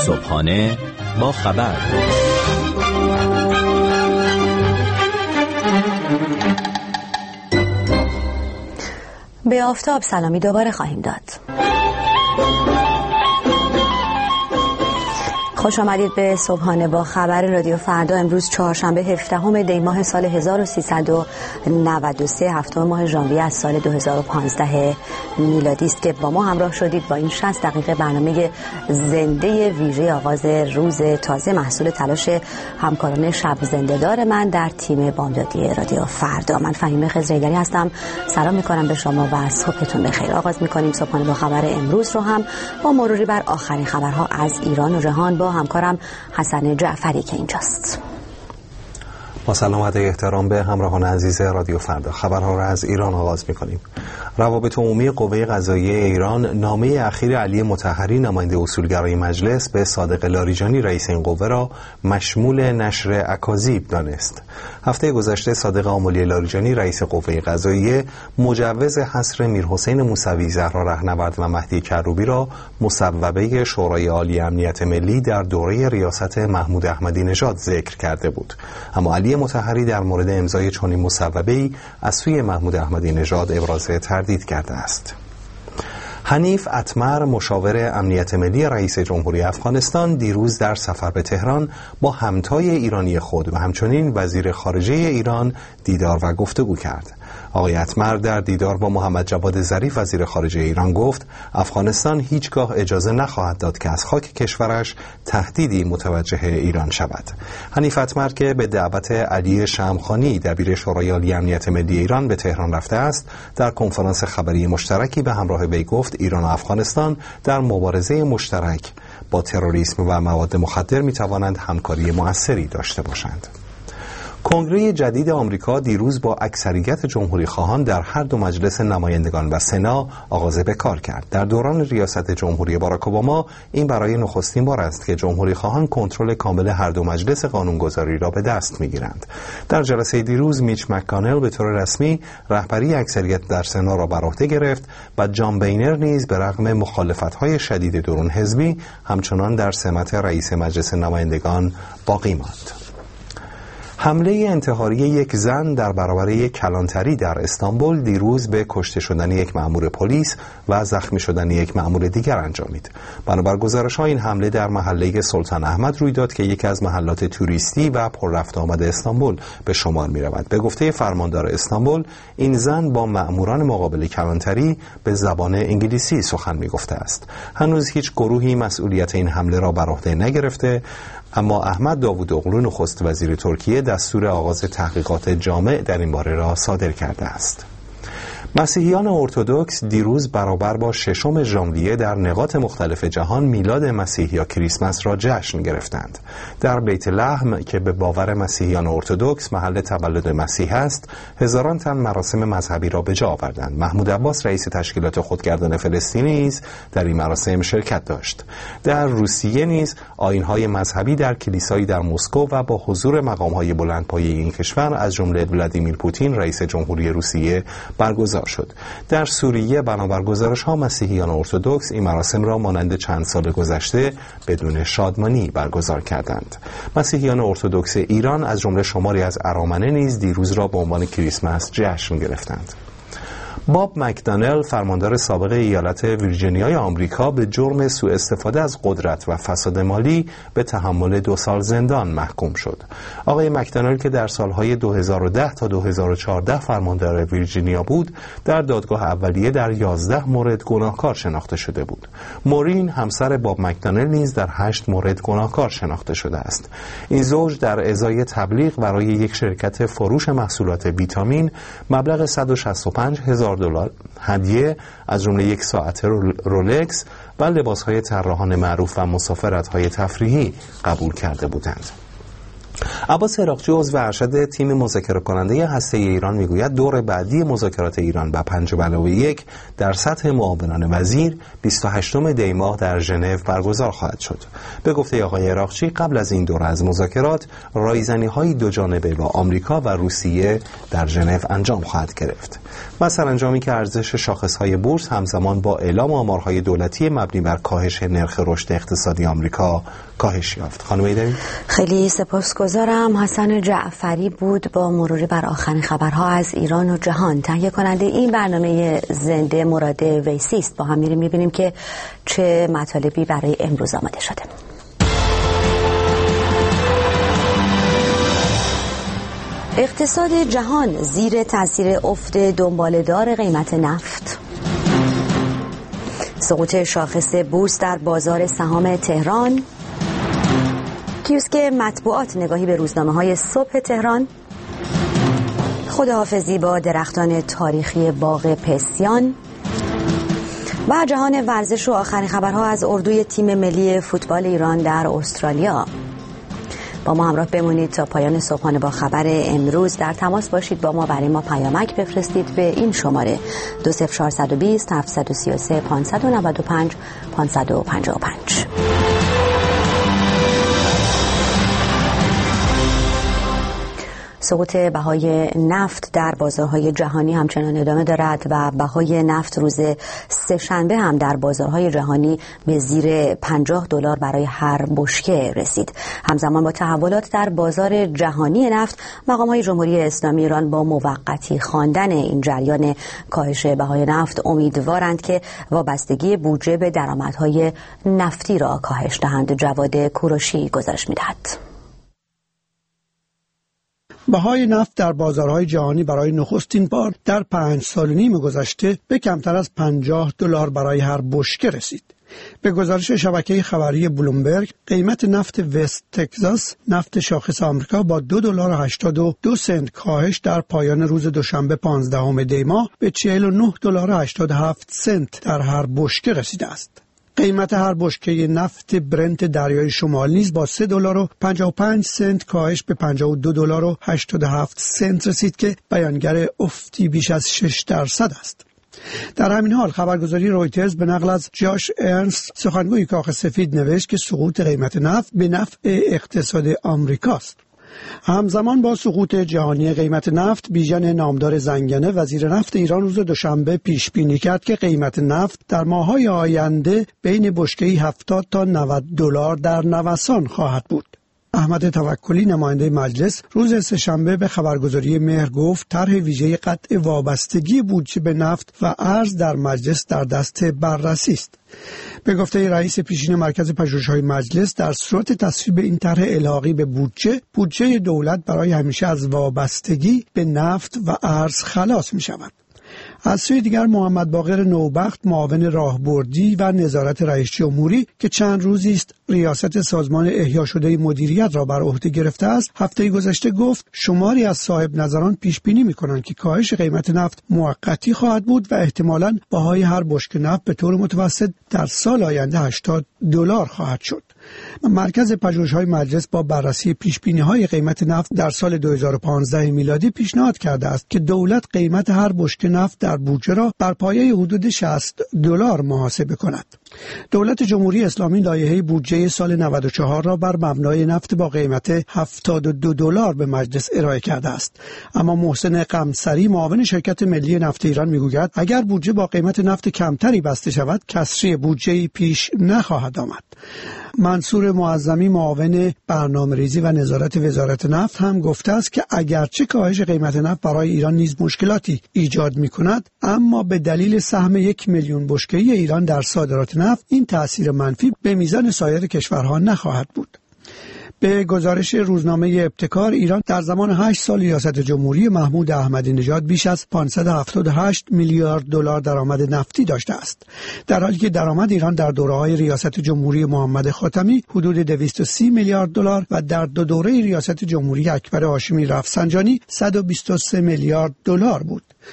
صبحانه با خبر. به آفتاب سلامی دوباره خواهیم داد. خوش آمدید به صبحانه با خبر رادیو فردا. امروز چهارشنبه 17 دی ماه سال 1393 هفتم ماه ژانویه از سال 2015 میلادی است که با ما همراه شدید با این 60 دقیقه برنامه زنده ویژه آغاز روز تازه، محصول تلاش همکاران شب زنده‌دار من در تیم بامدادی رادیو فردا. من فهیمه خضرایدری هستم. سلام می‌کنم به شما و صبحتون بخیر. آغاز می‌کنیم صبحانه با خبر امروز رو هم با مروری بر آخرین خبرها از ایران و جهان با همکارم حسن جعفری که اینجاست. با سلام و احترام به همراهان عزیز رادیو فردا، خبرها را از ایران آغاز می‌کنیم. روابط عمومی قوه قضاییه ایران نامه اخیر علی مطهری نماینده اصولگرای مجلس به صادق لاریجانی رئیس این قوه را مشمول نشر اکاذیب دانست. هفته گذشته صادق آملی لاریجانی رئیس قوه قضاییه مجوز حصر میرحسین موسوی، زهرا رهنورد و مهدی کروبی را مصوبه شورای عالی امنیت ملی در دوره ریاست محمود احمدی نژاد ذکر کرده بود. اما علی مطهری در مورد امضای چنین مصوبه‌ای از سوی محمود احمدی نژاد ابراز تردید کرده است. حنیف اتمر مشاور امنیت ملی رئیس جمهوری افغانستان دیروز در سفر به تهران با همتای ایرانی خود و همچنین وزیر خارجه ایران دیدار و گفتگو کرد. آقای اتمر در دیدار با محمد جواد ظریف وزیر خارجه ایران گفت افغانستان هیچگاه اجازه نخواهد داد که از خاک کشورش تهدیدی متوجه ایران شود. حنیف اتمر که به دعوت علی شمخانی دبیر شورای عالی امنیت ملی ایران به تهران رفته است، در کنفرانس خبری مشترکی به همراه وی گفت ایران و افغانستان در مبارزه مشترک با تروریسم و مواد مخدر می توانند همکاری مؤثری داشته باشند. کنگره جدید آمریکا دیروز با اکثریت جمهوری خواهان در هر دو مجلس نمایندگان و سنا آغاز به کار کرد. در دوران ریاست جمهوری باراک اوباما این برای نخستین بار است که جمهوری خواهان کنترل کامل هر دو مجلس قانونگذاری را به دست می‌گیرند. در جلسه دیروز میچ مک‌کانل به طور رسمی رهبری اکثریت در سنا را بر عهده گرفت و جان بینر نیز به رغم مخالفت‌های شدید درون حزبی همچنان در سمت رئیس مجلس نمایندگان باقی ماند. حمله انتحاری یک زن در برابر یک کلانتری در استانبول دیروز به کشته شدن یک مأمور پلیس و زخمی شدن یک مأمور دیگر انجامید. بنابر گزارش‌ها این حمله در محله سلطان احمد روی داد که یکی از محلات توریستی و پر رفت آمد استانبول به شمار می‌رود. به گفته فرماندار استانبول، این زن با مأموران مقابل کلانتری به زبان انگلیسی سخن می‌گفته است. هنوز هیچ گروهی مسئولیت این حمله را بر عهده نگرفته، اما احمد داوودوغلو نخست وزیر ترکیه دستور آغاز تحقیقات جامع در این باره را صادر کرده است. مسیحیان ارتدوکس دیروز برابر با 6 ژانویه در نقاط مختلف جهان میلاد مسیح یا کریسمس را جشن گرفتند. در بیت لحم که به باور مسیحیان ارتدوکس محل تولد مسیح است، هزاران تن مراسم مذهبی را به جا آوردند. محمود عباس رئیس تشکیلات خودگردان فلسطینی نیز در این مراسم شرکت داشت. در روسیه نیز آیین‌های مذهبی در کلیسایی در مسکو و با حضور مقام‌های بلندپایه این کشور از جمله ولادیمیر پوتین رئیس جمهوری روسیه برگزار شد. در سوریه بنابر گزارش‌ها مسیحیان ارتدوکس این مراسم را مانند چند سال گذشته بدون شادمانی برگزار کردند. مسیحیان ارتدوکس ایران از جمله شماری از ارامنه نیز دیروز را به عنوان کریسمس جشن گرفتند. باب مکدانل فرماندار سابق ایالت ویرجینیای آمریکا به جرم سوء استفاده از قدرت و فساد مالی به تحمل 2 سال زندان محکوم شد. آقای مکدانل که در سالهای 2010 تا 2014 فرماندار ویرجینیا بود، در دادگاه اولیه در 11 مورد گناهکار شناخته شده بود. مورین همسر باب مکدانل نیز در 8 مورد گناهکار شناخته شده است. این زوج در ازای تبلیغ برای یک شرکت فروش محصولات ویتامین مبلغ $165,000 هدیه از جمله یک ساعت رولکس و لباسهای طراحان معروف و مسافرت‌های تفریحی قبول کرده بودند. عباس عراقچی عضو ارشد تیم مذاکره کننده هسته ایران میگوید دور بعدی مذاکرات ایران و 5+1 در سطح معاونان وزیر 28 دی ماه در ژنو برگزار خواهد شد. به گفته آقای عراقچی قبل از این دوره از مذاکرات رایزنی‌های دو جانبه با آمریکا و روسیه در ژنو انجام خواهد گرفت. سرانجامی که ارزش شاخص‌های بورس همزمان با اعلام آمارهای دولتی مبنی بر کاهش نرخ رشد اقتصادی آمریکا کاهش یافت. خانم ایدری، خیلی سپاسگزارم. حسن جعفری بود با مروری بر آخرین خبرها از ایران و جهان. تهیه کننده این برنامه زنده مراد ویسی است. با هم می‌بینیم که چه مطالبی برای امروز آماده شده. اقتصاد جهان زیر تاثیر افت دنباله‌دار قیمت نفت. سقوط شاخص بورس در بازار سهام تهران. کیوسک مطبوعات نگاهی به روزنامه‌های صبح تهران. خداحافظی با درختان تاریخی باغ پسیان و جهان ورزش و آخرین خبرها از اردوی تیم ملی فوتبال ایران در استرالیا. با ما همراه بمونید تا پایان صبحانه با خبر امروز. در تماس باشید با ما، برای ما پیامک بفرستید به این شماره 20420 733 595 555. سقوط بهای نفت در بازارهای جهانی همچنان ادامه دارد و بهای نفت روز سه‌شنبه هم در بازارهای جهانی به زیر $50 برای هر بشکه رسید. همزمان با تحولات در بازار جهانی نفت، مقام‌های جمهوری اسلامی ایران با موقتی خواندن این جریان کاهش بهای نفت امیدوارند که وابستگی بودجه به درآمدهای نفتی را کاهش دهند. جواد کوروشی گزارش می‌دهد. بهای نفت در بازارهای جهانی برای نخستین بار در 5 سال و نیم گذشته به کمتر از $50 برای هر بشکه رسید. به گزارش شبکه خبری بلومبرگ، قیمت نفت وست تگزاس، نفت شاخص آمریکا، با $2.82 کاهش در پایان روز دوشنبه 15 دی ماه به $49.87 در هر بشکه رسیده است. قیمت هر بشکه نفت برنت دریای شمال نیز با $3.55 کاهش به $52.87 رسید که بیانگر افتی بیش از 6% است. در همین حال خبرگزاری رویترز به نقل از جاش ارنست، سخنگوی کاخ سفید، نوشت که سقوط قیمت نفت به نفع اقتصاد آمریکاست. همزمان با سقوط جهانی قیمت نفت، بیژن نامدار زنگنه وزیر نفت ایران روز دوشنبه پیش بینی کرد که قیمت نفت در ماه‌های آینده بین بشکه‌ای $70 تا $90 در نوسان خواهد بود. احمد توکلی نماینده مجلس روز سه‌شنبه به خبرگزاری مهر گفت طرح ویژه قطع وابستگی بودجه به نفت و ارز در مجلس در دست بررسی است. به گفته رئیس پیشین مرکز پژوهش‌های مجلس، در صورت تصویب این طرح الحاقی به بودجه دولت برای همیشه از وابستگی به نفت و ارز خلاص می‌شود. از سوی دیگر محمد باقر نوبخت، معاون راهبردی و نظارت رئیس جمهوری که چند روزی است ریاست سازمان احیا شده مدیریت را بر عهده گرفته است، هفته گذشته گفت شماری از صاحب نظران پیش بینی می‌کنند که کاهش قیمت نفت موقتی خواهد بود و احتمالاً بهای هر بشکه نفت به طور متوسط در سال آینده $80 خواهد شد. مرکز پژوهش‌های مجلس با بررسی پیش‌بینی‌های قیمت نفت در سال 2015 میلادی پیشنهاد کرده است که دولت قیمت هر بشکه نفت در بودجه را بر پایه حدود $60 محاسبه کند. دولت جمهوری اسلامی لایحه بودجه سال 94 را بر مبنای نفت با قیمت $72 به مجلس ارائه کرده است. اما محسن قمصری، معاون شرکت ملی نفت ایران، میگوید اگر بودجه با قیمت نفت کمتری بسته شود، کسری بودجه‌ای پیش نخواهد آمد. منصور معظمی، معاون برنامه‌ریزی و نظارت وزارت نفت، هم گفته است که اگرچه کاهش قیمت نفت برای ایران نیز مشکلاتی ایجاد می‌کند، اما به دلیل سهم 1 میلیون بشکه‌ای ایران در صادرات نفت، این تأثیر منفی به میزان سایر کشورها نخواهد بود. به گزارش روزنامه ابتکار، ایران در زمان 8 سال ریاست جمهوری محمود احمدی نژاد بیش از $578 میلیارد درآمد نفتی داشته است، در حالی که درآمد ایران در دوره‌های ریاست جمهوری محمد خاتمی حدود $230 میلیارد و در 2 دوره ریاست جمهوری اکبر هاشمی رفسنجانی $123 میلیارد بود.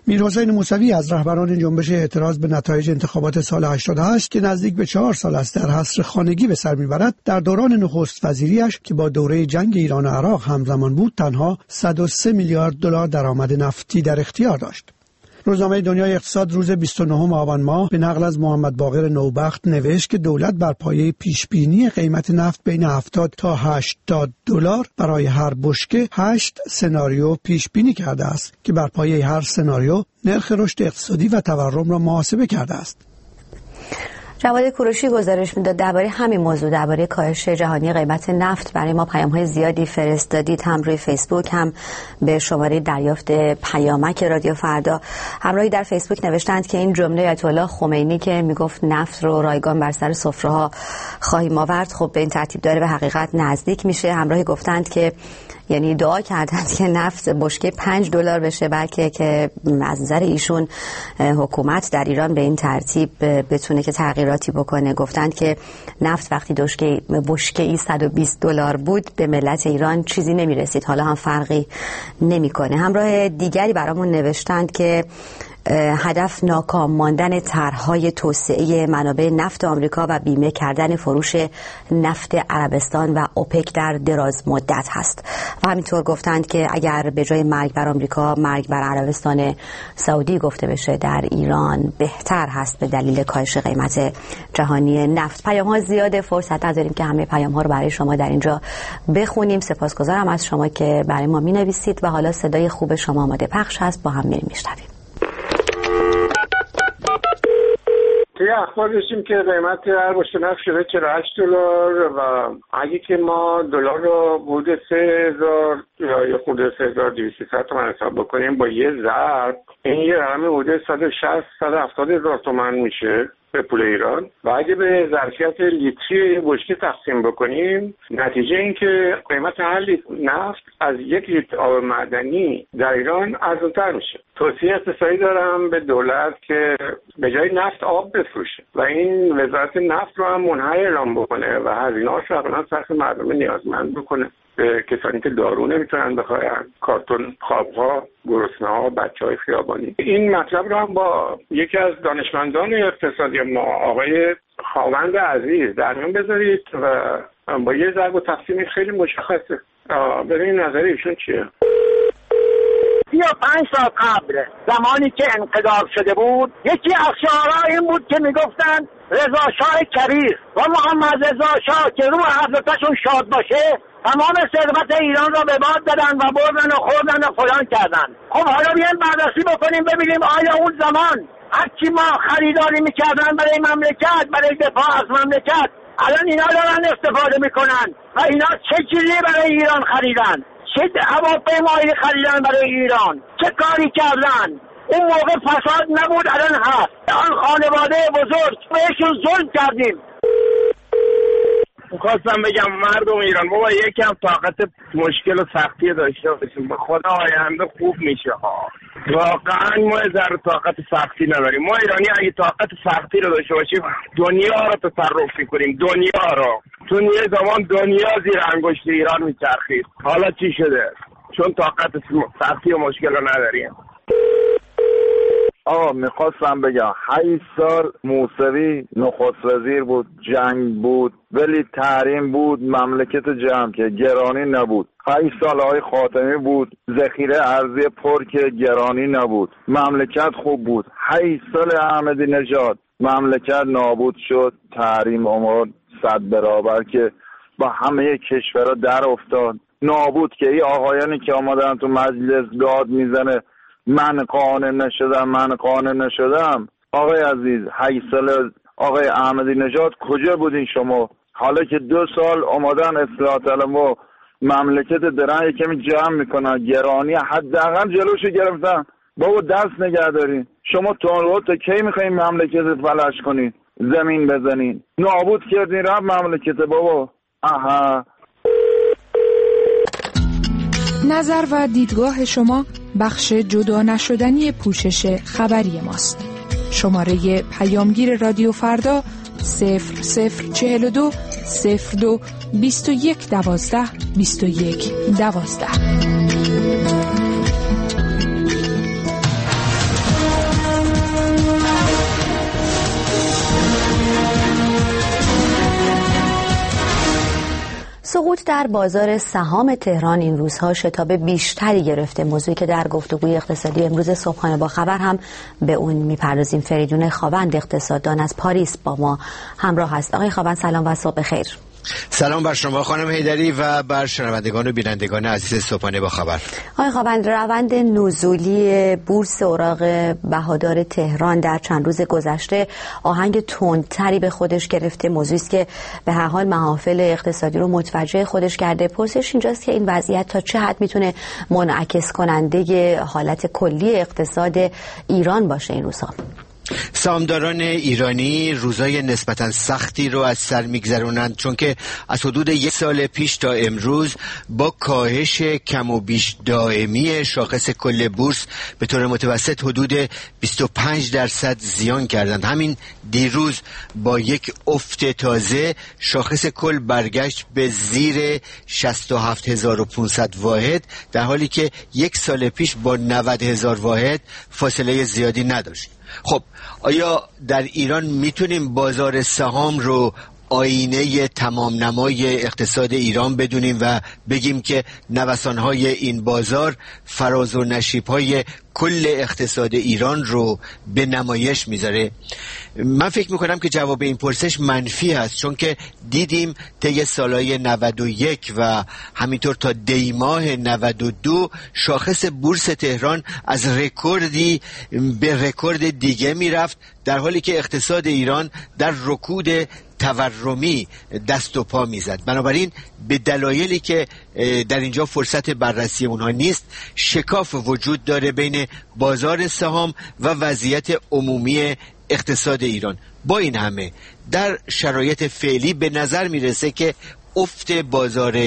میرحسین موسوی از رهبران جنبش اعتراض به نتایج انتخابات سال 88 که نزدیک به 4 سال است در حصر خانگی به سر میبرد، در دوران نخست وزیریش که با دوره جنگ ایران و عراق همزمان بود تنها 103 میلیارد دلار درآمد نفتی در اختیار داشت. روزنامه دنیای اقتصاد روز 29 آبان ماه به نقل از محمد باقر نوبخت نوشت که دولت بر پایه پیشبینی قیمت نفت بین 70 تا 80 دلار برای هر بشکه 8 سناریو پیشبینی کرده است که بر پایه هر سناریو نرخ رشد اقتصادی و تورم را محاسبه کرده است. جواد کوروشی گزارش میداد درباره همین موضوع، درباره کاهش جهانی قیمت نفت برای ما پیام‌های زیادی فرستادید، هم روی فیسبوک هم به شماره دریافت پیامک رادیو فردا. همراهی در فیسبوک نوشتند که این جمله آیت الله خمینی که میگفت نفت رو رایگان بر سر سفره‌ها خواهیم آورد، خب به این ترتیب داره به حقیقت نزدیک میشه. همراهی گفتند که یعنی دعا کردند که نفت بشکه 5 دلار بشه، بلکه که از نظر ایشون حکومت در ایران به این ترتیب بتونه که تغییراتی بکنه. گفتند که نفت وقتی بشکه 120 دلار بود به ملت ایران چیزی نمیرسید، حالا هم فرقی نمیکنه. همراه دیگری برامون نوشتند که هدف ناکام ماندن طرح‌های توسعه منابع نفت آمریکا و بیمه کردن فروش نفت عربستان و اوپک در دراز مدت هست. و همینطور گفتند که اگر به جای مرگ بر آمریکا مرگ بر عربستان سعودی گفته بشه در ایران بهتر هست به دلیل کاهش قیمت جهانی نفت. پیام‌ها زیاده، فرصت نداریم که همه پیام‌ها رو برای شما در اینجا بخونیم. سپاسگزارم از شما که برای ما می‌نویسید و حالا صدای خوب شما آماده پخش هست، با هم میشنویم. توی اخبار داشتیم که قیمت هر بشکه نفت شده 48 دلار و اگه که ما دلار رو حدود 3000 یا خود 3200 تومان حساب بکنیم با یه ضرب، این یه رقم حدود 160-170 هزار تومان میشه به پول ایران و اگه به ظرفیت لیتری بشکه تقسیم بکنیم نتیجه این که قیمت هر لیتر نفت از 1 لیتر آب معدنی در ایران ارزان‌تر میشه. توصیه اقتصادی دارم به دولت که به جای نفت آب بفروشه و این وزارت نفت رو هم منحل اعلام بکنه و هزینه‌هاش رو واقعا سخت مردم نیازمند بکنه. به کسانی که دارو نمیتونن بخرن، کارتون خوابها، گرسنه‌ها، بچه‌های خیابانی. این مطلب رو هم با یکی از دانشمندان اقتصادی ما آقای خاوند عزیز در میان بذارید و با یه ضرب و تقسیم خیلی مشخصه. ببینید نظر ایشون چیه. 35 سال قبل زمانی که انقلاب شده بود یکی از شعارها این بود که میگفتن رضا شاه کبیر و محمد رضا شاه که روح حضرتشون شاد باشه تمام ثروت ایران را به باد دادن و بردن و خوردن و فلان کردن. خب حالا بیایم بررسی بکنیم ببینیم آیا اون زمان هرچی ما خریداری میکردن برای مملکت، برای دفاع از مملکت، الان اینا دارن استفاده میکنن و اینا چه چیزی برای ایران خریدن، چه هواپیمایی خریدن برای ایران، چه کاری کردن. اون موقع فساد نبود، الان هست. آن خانواده بزرگ بهشون ظلم کردیم. میخواستم بگم مردم ایران بابا یکم طاقت مشکل و سختی داشته باشیم، به خدا آینده خوب میشه ها. واقعا ما ذره طاقت سختی نداریم. ما ایرانی اگه طاقت سختی رو داشته باشیم دنیا رو تصرف میکنیم، دنیا رو. چون یه زمان دنیا زیر انگشت ایران میچرخید، حالا چی شده؟ چون طاقت سختی و مشکل رو نداریم. آقا میخواستم بگم 8 سال موسوی نخست وزیر بود، جنگ بود ولی تحریم بود، مملکت جمع که گرانی نبود. 8 سال آقای خاتمی بود، ذخیره ارزی پر که گرانی نبود، مملکت خوب بود. 8 سال احمدی نژاد مملکت نابود شد، تحریم آمد 100 برابر که با همه کشورها در افتاد، نابود که این آقایانی که آمدن تو مجلس داد میزنه من قانع نشدم. آقای عزیز 8 سال آقای احمدی نژاد کجا بودین شما؟ حالا که 2 سال آمدن اصلاح طلب و مملکت درن کمی جمع میکنن، گرانی حداقل جلوشو گرفتن. بابا دست نگه دارین. شما تا کی میخواین مملکت فلج کنین، زمین بزنین؟ نابود کردین رفت مملکت بابا. آها. نظر و دیدگاه شما بخش جدا نشدنی پوشش خبری ماست. شماره پیامگیر رادیو فردا 0042 02 21 12 21 12. سقوط در بازار سهام تهران این روزها شتاب بیشتری گرفته، موضوعی که در گفتگوی اقتصادی امروز صبحانه با خبر هم به اون میپردازیم. فریدون خاوند اقتصاددان از پاریس با ما همراه هست. آقای خاوند سلام و صبح خیر. سلام بر شما خانم حیدری و بر شنوندگان و بینندگان عزیز صبحانه با خبر. آقای خاوند، روند نزولی بورس اوراق بهادار تهران در چند روز گذشته آهنگ تندتری به خودش گرفته، موضوعی است که به هر حال محافل اقتصادی رو متوجه خودش کرده. پرسش اینجاست که این وضعیت تا چه حد میتونه منعکس کننده حالت کلی اقتصاد ایران باشه این روزها؟ سهامداران ایرانی روزای نسبتا سختی رو از سر میگذرونند، چون که از حدود یک سال پیش تا امروز با کاهش کم و بیش دائمی شاخص کل بورس به طور متوسط حدود 25% زیان کردند. همین دیروز با یک افت تازه شاخص کل برگشت به زیر 67500 واحد، در حالی که یک سال پیش با 90000 واحد فاصله زیادی نداشت. خب آیا در ایران میتونیم بازار سهام رو آینه تمام نمای اقتصاد ایران بدونیم و بگیم که نوسان‌های این بازار فراز و نشیب‌های کل اقتصاد ایران رو به نمایش میذاره؟ من فکر میکنم که جواب این پرسش منفی هست، چون که دیدیم طی سالهای 91 و همینطور تا دی ماه 92 شاخص بورس تهران از رکوردی به رکورد دیگه میرفت، در حالی که اقتصاد ایران در رکود تورمی دست و پا میزد. بنابراین به دلایلی که در اینجا فرصت بررسی اونها نیست، شکاف وجود داره بین بازار سهام و وضعیت عمومی اقتصاد ایران. با این همه در شرایط فعلی به نظر میرسه که افت بازار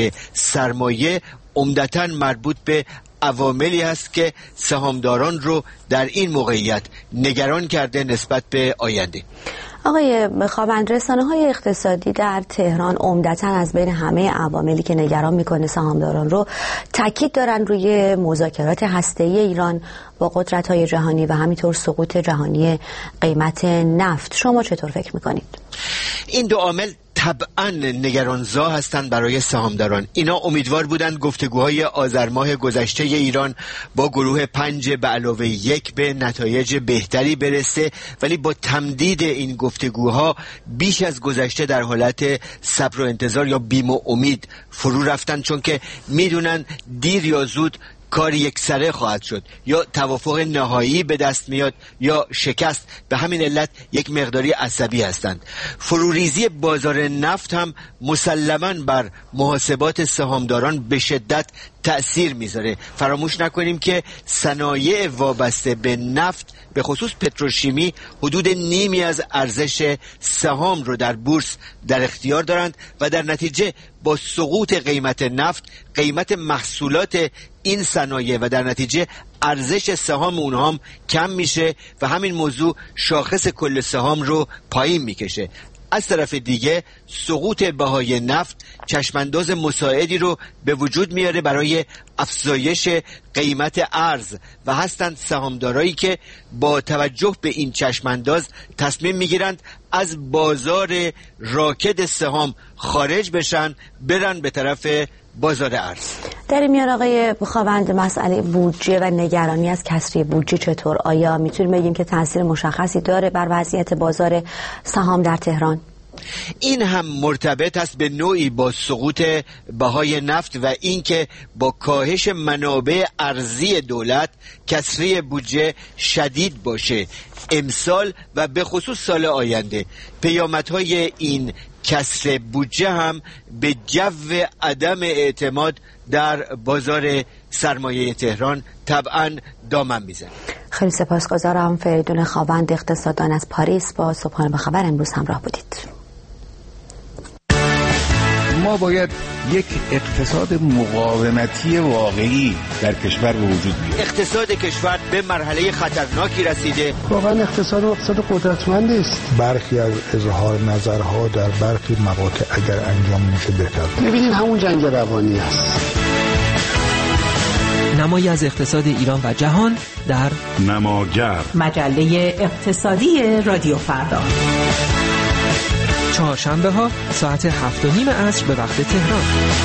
سرمایه عمدتاً مربوط به عواملی هست که سهامداران رو در این موقعیت نگران کرده نسبت به آینده. آقای خاوند، رسانه‌های اقتصادی در تهران عمدتاً از بین همه عواملی که نگران میکنه سهامداران رو تاکید دارن روی مذاکرات هسته‌ای ایران با قدرت‌های جهانی و همینطور سقوط جهانی قیمت نفت. شما چطور فکر میکنید؟ این دو عامل طبعا نگرانزا هستند برای سهامداران. اینا امیدوار بودند گفتگوهای آذر ماه گذشته ایران با گروه 5 به علاوه 1 به نتایج بهتری برسه، ولی با تمدید این گفتگوها بیش از گذشته در حالت صبر و انتظار یا بیم و امید فرو رفتن، چون که میدونن دیر یا زود کار یک سره خواهد شد، یا توافق نهایی به دست میاد یا شکست. به همین علت یک مقداری عصبی هستند. فروریزی بازار نفت هم مسلماً بر محاسبات سهامداران به شدت تأثیر میذاره. فراموش نکنیم که صنایع وابسته به نفت به خصوص پتروشیمی حدود نیمی از ارزش سهام رو در بورس در اختیار دارند و در نتیجه با سقوط قیمت نفت قیمت محصولات این صنایع و در نتیجه ارزش سهام اونها هم کم میشه و همین موضوع شاخص کل سهام رو پایین میکشه. از طرف دیگه سقوط بهای نفت چشمانداز مساعدی رو به وجود میاره برای افزایش قیمت ارز و هستند سهامدارایی که با توجه به این چشمانداز تصمیم میگیرند از بازار راکد سهام خارج بشن، برن به طرف بازار ارز. در این میان آقای خاوند، مسئله بودجه و نگرانی از کسری بودجه چطور؟ آیا میتونیم بگیم که تاثیر مشخصی داره بر وضعیت بازار سهام در تهران؟ این هم مرتبط است به نوعی با سقوط بهای نفت و اینکه با کاهش منابع ارزی دولت کسری بودجه شدید باشه امسال و به خصوص سال آینده. پیامدهای این کسر بودجه هم به جو عدم اعتماد در بازار سرمایه تهران طبعا دامن میزنه. خیلی سپاسگزارم. فریدون خاوند اقتصاددان از پاریس با صبحانه با خبر امروز همراه بودید. ما باید یک اقتصاد مقاومتی واقعی در کشور به وجود بیاریم. اقتصاد کشور به مرحله خطرناکی رسیده. واقعا اقتصاد قدرتمندی است. برخی از اظهار نظرها در برخی مقاطع اگر انجام میشه بهتر. ببینید همون جنگ روانی است. نمایی از اقتصاد ایران و جهان در نماگر، مجله اقتصادی رادیو فردا. چهارشنبه ها ساعت 7:30 عصر به وقت تهران.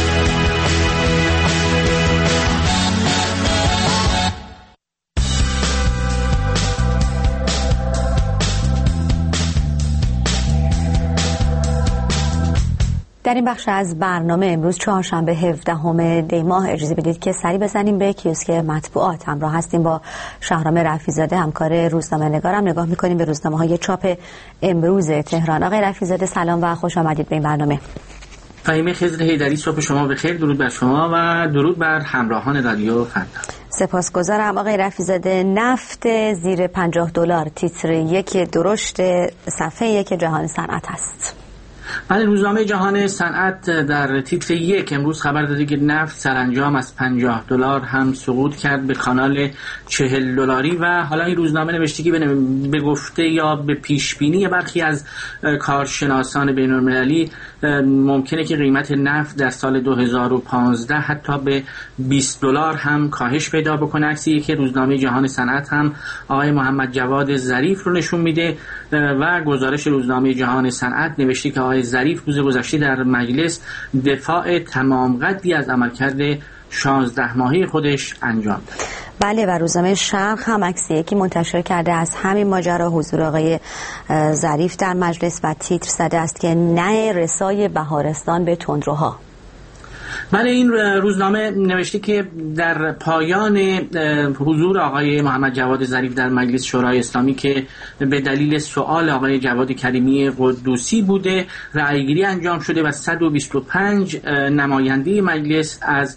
در این بخش از برنامه امروز چهارشنبه 17 دی ماه اجازه بدید که سری بزنیم به کیوسک مطبوعات. همراه هستیم با شهرام رفیع‌زاده همکار روزنامه نگارم. نگاه می‌کنیم به روزنامه‌های چاپ امروز تهران. آقای رفیع‌زاده سلام و خوش آمدید به این برنامه. فهیمه خضر حیدری، صبح شما بخیر. درود بر شما و درود بر همراهان رادیو فردا. سپاسگزارم آقای رفیع‌زاده. نفت زیر $50 تیتر یک درشت صفحه یک جهان صنعت است. بله، روزنامه جهان صنعت در تیتر یک امروز خبر داده که نفت سرانجام از $50 هم سقوط کرد به کانال $40 و حالا این روزنامه نوشته که به گفته یا به پیش بینی برخی از کارشناسان بین‌المللی ممکنه که قیمت نفت در سال 2015 حتی به $20 هم کاهش پیدا بکنه. عکسی که روزنامه جهان صنعت هم آقای محمد جواد ظریف رو نشون میده و گزارش روزنامه جهان صنعت نوشته که آقای ظریف روز گذشته در مجلس دفاع تمام قدی از عملکرد 16 ماهه خودش انجام داد. بله، و روزنامه شرق هم عکسی که منتشر کرده از همین ماجرا حضور آقای ظریف در مجلس و تیتر زده است که نه رسای بهارستان به تندروها. بله، این روزنامه نوشته که در پایان حضور آقای محمد جواد ظریف در مجلس شورای اسلامی که به دلیل سؤال آقای جواد کریمی قدوسی بوده رأیگیری انجام شده و 125 نماینده مجلس از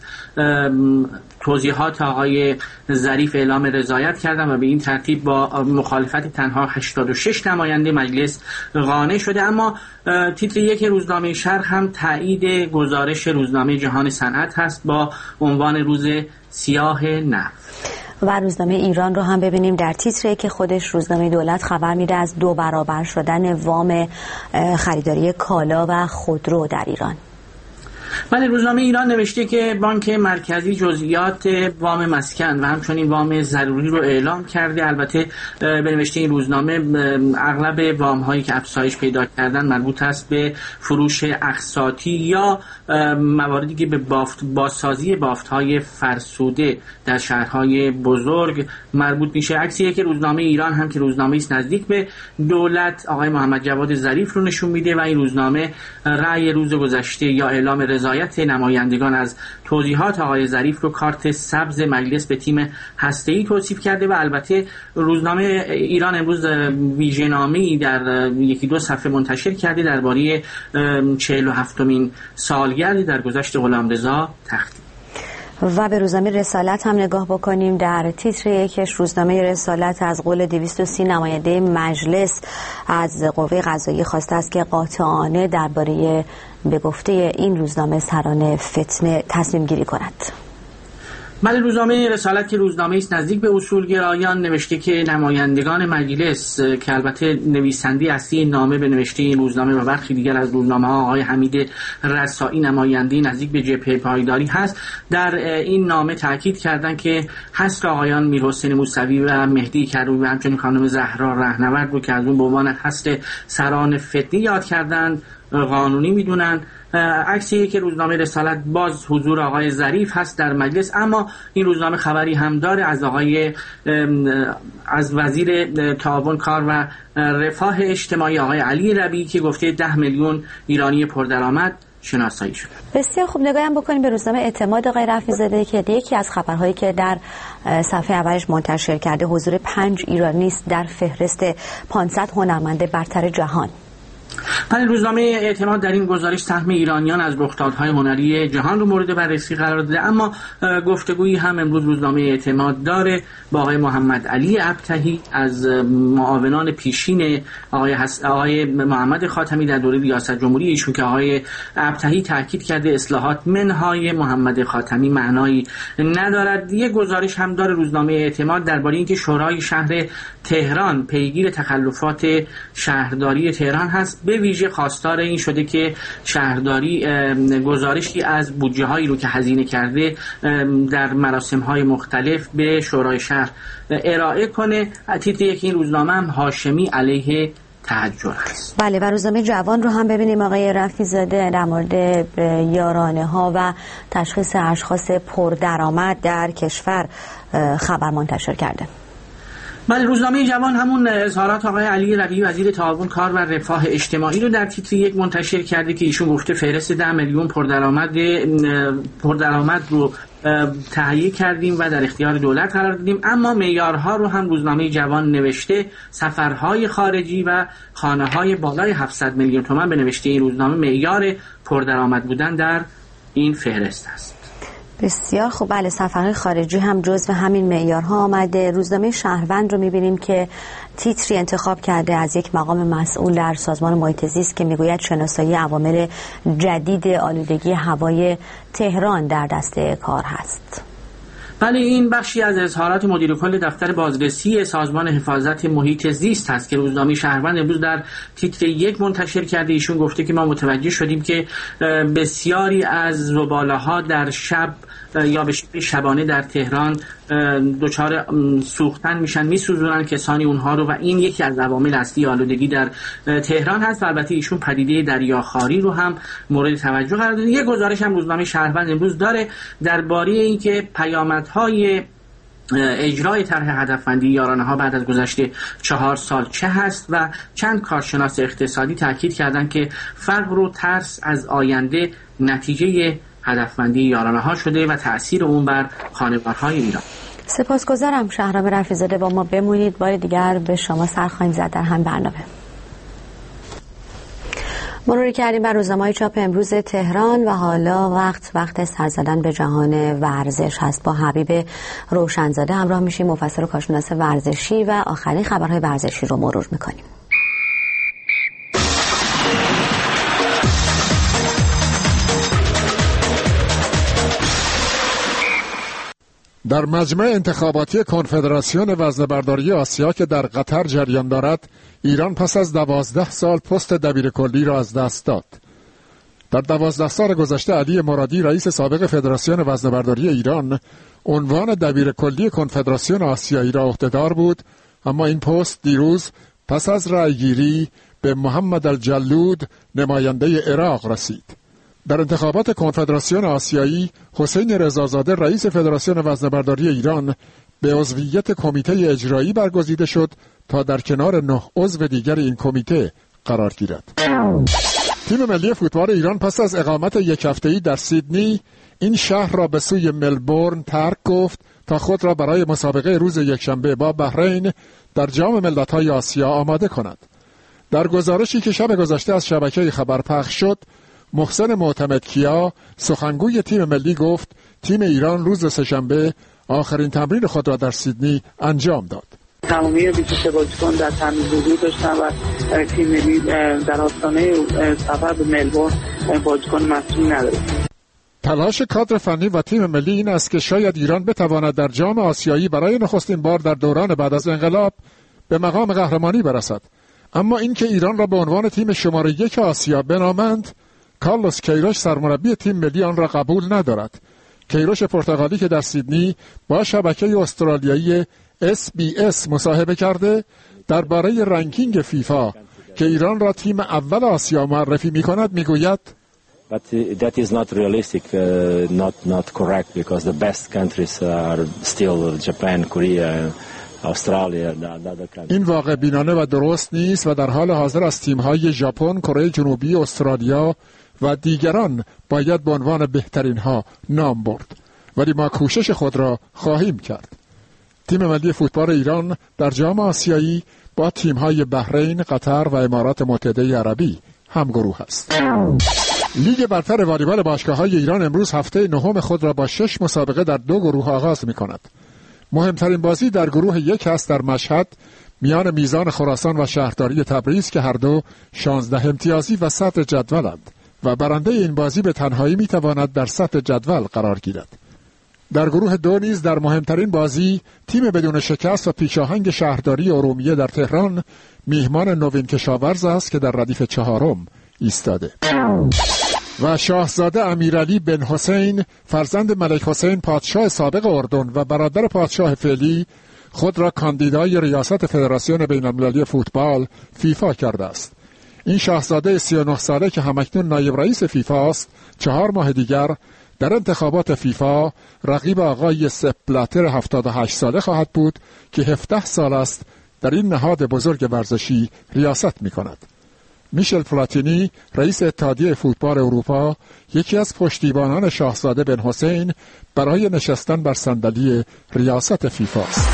توضیحات آقای ظریف اعلام رضایت کردند و به این ترتیب با مخالفت تنها 86 نماینده مجلس قانع شده. اما تیتر یک روزنامه شرق هم تایید گزارش روزنامه جهان صنعت هست با عنوان روز سیاه نفت. و روزنامه ایران رو هم ببینیم در تیتری که خودش روزنامه دولت خبر میده از 2 برابر شدن وام خریداری کالا و خودرو در ایران. بله، روزنامه ایران نوشته که بانک مرکزی جزئیات وام مسکن و همچنین وام ضروری رو اعلام کرده. البته به نوشته این روزنامه اغلب وام هایی که افزایش پیدا کردن مربوط است به فروش اقساطی یا مواردی که به بازسازی بافت های فرسوده در شهرهای بزرگ مربوط میشه. عکسیه که روزنامه ایران هم که روزنامه است نزدیک به دولت آقای محمد جواد ظریف رو نشون میده و این روزنامه رأی روز گذشته یا اعلام رضایت نمایندگان از توضیحات آقای ظریف رو کارت سبز مجلس به تیم هسته‌ای توصیف کرده و البته روزنامه ایران امروز ویژه‌نامه‌ای در 1-2 صفحه منتشر کرده درباره 47مین سالگرد درگذشت غلامرضا تختی. و به روزنامه رسالت هم نگاه بکنیم. در تیتر یکش روزنامه رسالت از قول 230 نماینده مجلس از قوه قضاییه خواسته است که قاطعانه درباره به گفته این روزنامه سران فتنه تصمیم گیری کند. بله، روزنامه رسالت که روزنامه است نزدیک به اصولگرایان نوشته که نمایندگان مجلس که البته نویسنده اصلی این نامه به نوشته این روزنامه و برخی دیگر از روزنامه‌ها آقای حمید رسایی نماینده نزدیک به جبهه پایداری هست، در این نامه تاکید کردند که حصر آقایان میرحسین موسوی و مهدی کروبی و همچنین خانم زهرا رهنورد رو که از اون به عنوان حصر سران فتنه یاد کردند قانونی میدونن. عکسی که روزنامه رسالت باز حضور آقای ظریف هست در مجلس، اما این روزنامه خبری هم داره از وزیر تعاون کار و رفاه اجتماعی آقای علی ربیعی که گفته 10 میلیون ایرانی پردرآمد شناسایی شده. بسیار خوب، نگاهی بکنیم به روزنامه اعتماد آقای رفیع‌زاده که یکی از خبرهایی که در صفحه اولش منتشر کرده حضور 5 ایرانی است در فهرست 500 هنرمند برتر جهان. بله، روزنامه اعتماد در این گزارش سهم ایرانیان از رخدادهای هنری جهان رو مورد بررسی قرار داده، اما گفتگویی هم امروز روزنامه اعتماد داره با آقای محمد علی ابتهی از معاونان پیشین آقای محمد خاتمی در دوره ریاست جمهوری ایشون که آقای ابتهی تاکید کرده اصلاحات منهای محمد خاتمی معنایی ندارد. یک گزارش هم داره روزنامه اعتماد درباره اینکه شورای شهر تهران پیگیر تخلفات شهرداری تهران هست، به ویژه خواستار این شده که شهرداری گزارشی از بودجه هایی رو که هزینه کرده در مراسم های مختلف به شورای شهر ارائه کنه. تیتر یک این روزنامه هم هاشمی علیه تحجر است. بله، و روزنامه جوان رو هم ببینیم آقای رفیع‌زاده در مورد یارانه ها و تشخیص اشخاص پردرآمد در کشور خبر منتشر کرده. بله، روزنامه جوان همون اظهارات آقای علی ربیعی وزیر تعاون کار و رفاه اجتماعی رو در تیتر 1 منتشر کرده که ایشون گفته فهرست 10 میلیون پردرآمد رو تهیه کردیم و در اختیار دولت قرار دادیم، اما معیارها رو هم روزنامه جوان نوشته سفرهای خارجی و خانه‌های بالای 700 میلیون تومان به نوشته این روزنامه معیار پردرآمد بودن در این فهرست است. بسیار خوب. بله، سفرهای خارجی هم جزو همین معیارها آمده. روزنامه شهروند رو می‌بینیم که تیتری انتخاب کرده از یک مقام مسئول در سازمان محیط زیست که میگوید شناسایی عوامل جدید آلودگی هوای تهران در دسته کار هست. بله، این بخشی از اظهارات مدیر کل دفتر بازرسی سازمان حفاظت محیط زیست هست که روزنامه شهروند امروز در تیتر 1 منتشر کرده. ایشون گفته که ما متوجه شدیم که بسیاری از زباله‌ها در شب یا به شکل شبانه در تهران دچار سوختن میشن، میسوزونن کسانی اونها رو و این یکی از عوامل اصلی آلودگی در تهران هست. و البته ایشون پدیده دریاخواری رو هم مورد توجه قرار داده. یه گزارش هم روزنامه شهروند امروز داره درباره اینکه پیامدهای اجرای طرح هدفمندی یارانه ها بعد از گذشت 4 سال چه هست و چند کارشناس اقتصادی تاکید کردند که فقر و ترس از آینده نتیجه هدفمندی یارانه ها شده و تأثیر اون بر خانوارهای ایران. سپاسگزارم شهرام رفیع‌زاده، با ما بمونید، بار دیگر به شما سر خواهیم زد در هم برنامه. مروری کردیم بر روزنامه‌های چاپ امروز تهران و حالا وقت سر زدن به جهان ورزش هست. با حبیب روشنزاده همراه میشیم، مفسر و کارشناس ورزشی، و آخرین خبرهای ورزشی رو مرور میکنیم. در مجمع انتخاباتی کنفدراسیون وزنه‌برداری آسیا که در قطر جریان دارد، ایران پس از 12 سال پست دبیرکلی را از دست داد. در 12 سال گذشته علی مرادی رئیس سابق فدراسیون وزنه‌برداری ایران عنوان دبیرکلی کنفدراسیون آسیایی را عهده‌دار بود، اما این پست دیروز پس از رأیگیری به محمد الجلود نماینده عراق رسید. در انتخابات کنفدراسیون آسیایی حسین رضازاده رئیس فدراسیون وزنه‌برداری ایران به عضویت کمیته اجرایی برگزیده شد تا در کنار 9 عضو دیگر این کمیته قرار گیرد. تیم ملی فوتبال ایران پس از اقامت 1 هفته‌ای در سیدنی این شهر را به سوی ملبورن ترک گفت تا خود را برای مسابقه روز یکشنبه با بحرین در جام ملت‌های آسیا آماده کند. در گزارشی که شب گذشته از شبکه خبر پخش شد، محسن معتمدکیا سخنگوی تیم ملی گفت تیم ایران روز سه‌شنبه آخرین تمرین خود را در سیدنی انجام داد. تمامی 23 بازیکن در تمرین حضور داشتن و تیم ملی در آستانه سفر به ملبورن بازیکن مسئول نداره. تلاش کادر فنی و تیم ملی این است که شاید ایران بتواند در جام آسیایی برای نخستین بار در دوران بعد از انقلاب به مقام قهرمانی برسد. اما اینکه ایران را به عنوان تیم شماره 1 آسیا بنامند، کارلوس کیروش سرمربی تیم ملی آن را قبول ندارد. کیروش پرتغالی که در سیدنی با شبکه استرالیایی SBS مصاحبه کرده درباره رنکینگ فیفا که ایران را تیم اول آسیا معرفی می‌کند میگوید But that is not realistic, not correct, because the best countries are still Japan, Korea, Australia. این واقع بینانه و درست نیست و در حال حاضر از تیم‌های ژاپن، کره جنوبی، استرالیا و دیگران باید به عنوان بهترین ها نام برد، ولی ما کوشش خود را خواهیم کرد. تیم ملی فوتبال ایران در جام آسیایی با تیم‌های بحرین، قطر و امارات متحده عربی همگروه است. لیگ برتر والیبال باشگاه‌های ایران امروز هفته 9 خود را با 6 مسابقه در 2 گروه آغاز می‌کند. مهمترین بازی در گروه 1 است در مشهد میان میزان خراسان و شهرداری تبریز که هر دو 16 امتیازی و صدر جدولند و برنده این بازی به تنهایی میتواند در سطح جدول قرار گیرد. در گروه 2 نیز در مهمترین بازی تیم بدون شکست و پیشاهنگ شهرداری ارومیه در تهران میهمان نوین کشاورز است که در ردیف 4 ایستاده. و شاهزاده امیرعلی بن حسین فرزند ملک حسین پادشاه سابق اردن و برادر پادشاه فعلی خود را کاندیدای ریاست فدراسیون بین‌المللی فوتبال فیفا کرده است. این شاهزاده 39 ساله که همکنون نایب رئیس فیفا است، 4 ماه دیگر در انتخابات فیفا رقیب آقای سپ بلاتر 78 ساله خواهد بود که 17 سال است در این نهاد بزرگ ورزشی ریاست می کند. میشل پلاتینی رئیس اتحادیه فوتبال اروپا یکی از پشتیبانان شاهزاده بن حسین برای نشستن بر صندلی ریاست فیفا است.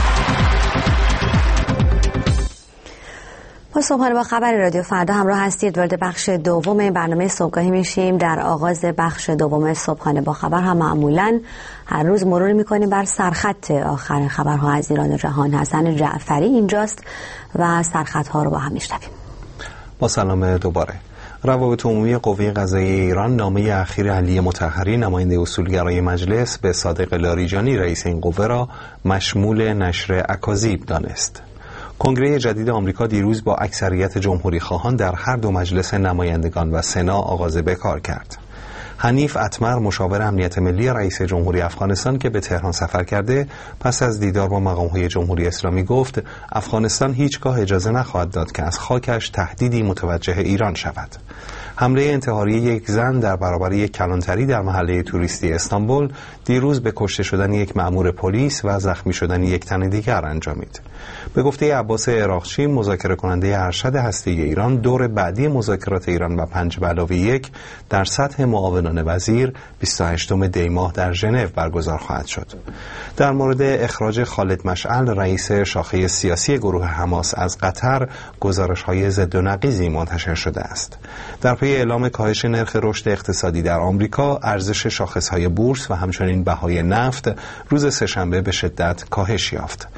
صبحانه با خبر رادیو فردا همراه هستید. وارد بخش دوم برنامه صبحگاهی میشیم. در آغاز بخش دوم صبحانه با خبر هم معمولاً هر روز مرور میکنیم بر سرخط آخر خبرها از ایران و جهان. حسن جعفری اینجاست و سرخطها رو با هم میشنویم. با سلام دوباره. روابط عمومی قوه قضاییه ایران نامه اخیر علی مطهری نماینده اصولگرای مجلس به صادق لاریجانی رئیس این قوه را مشمول نشر اکاذیب دانست. کنگره جدید آمریکا دیروز با اکثریت جمهوری خواهان در هر دو مجلس نمایندگان و سنا آغاز به کار کرد. حنیف اتمر مشاور امنیت ملی رئیس جمهوری افغانستان که به تهران سفر کرده پس از دیدار با مقام‌های جمهوری اسلامی گفت افغانستان هیچگاه اجازه نخواهد داد که از خاکش تهدیدی متوجه ایران شود. حمله انتحاری یک زن در برابر یک کلانتری در محله توریستی استانبول دیروز به کشته شدن یک مأمور پلیس و زخمی شدن یک تن دیگر انجامید. به گفته عباس عراقچی مذاکره کننده ارشد هسته‌ای ایران، دور بعدی مذاکرات ایران و 5+1 در سطح معاونان وزیر 28 دی ماه در ژنو برگزار خواهد شد. در مورد اخراج خالد مشعل رئیس شاخه سیاسی گروه حماس از قطر گزارش‌های ضد و نقیضی منتشر شده است. در پی اعلام کاهش نرخ رشد اقتصادی در آمریکا، ارزش شاخص‌های بورس و همچنین بهای نفت روز سه‌شنبه به شدت کاهش یافت.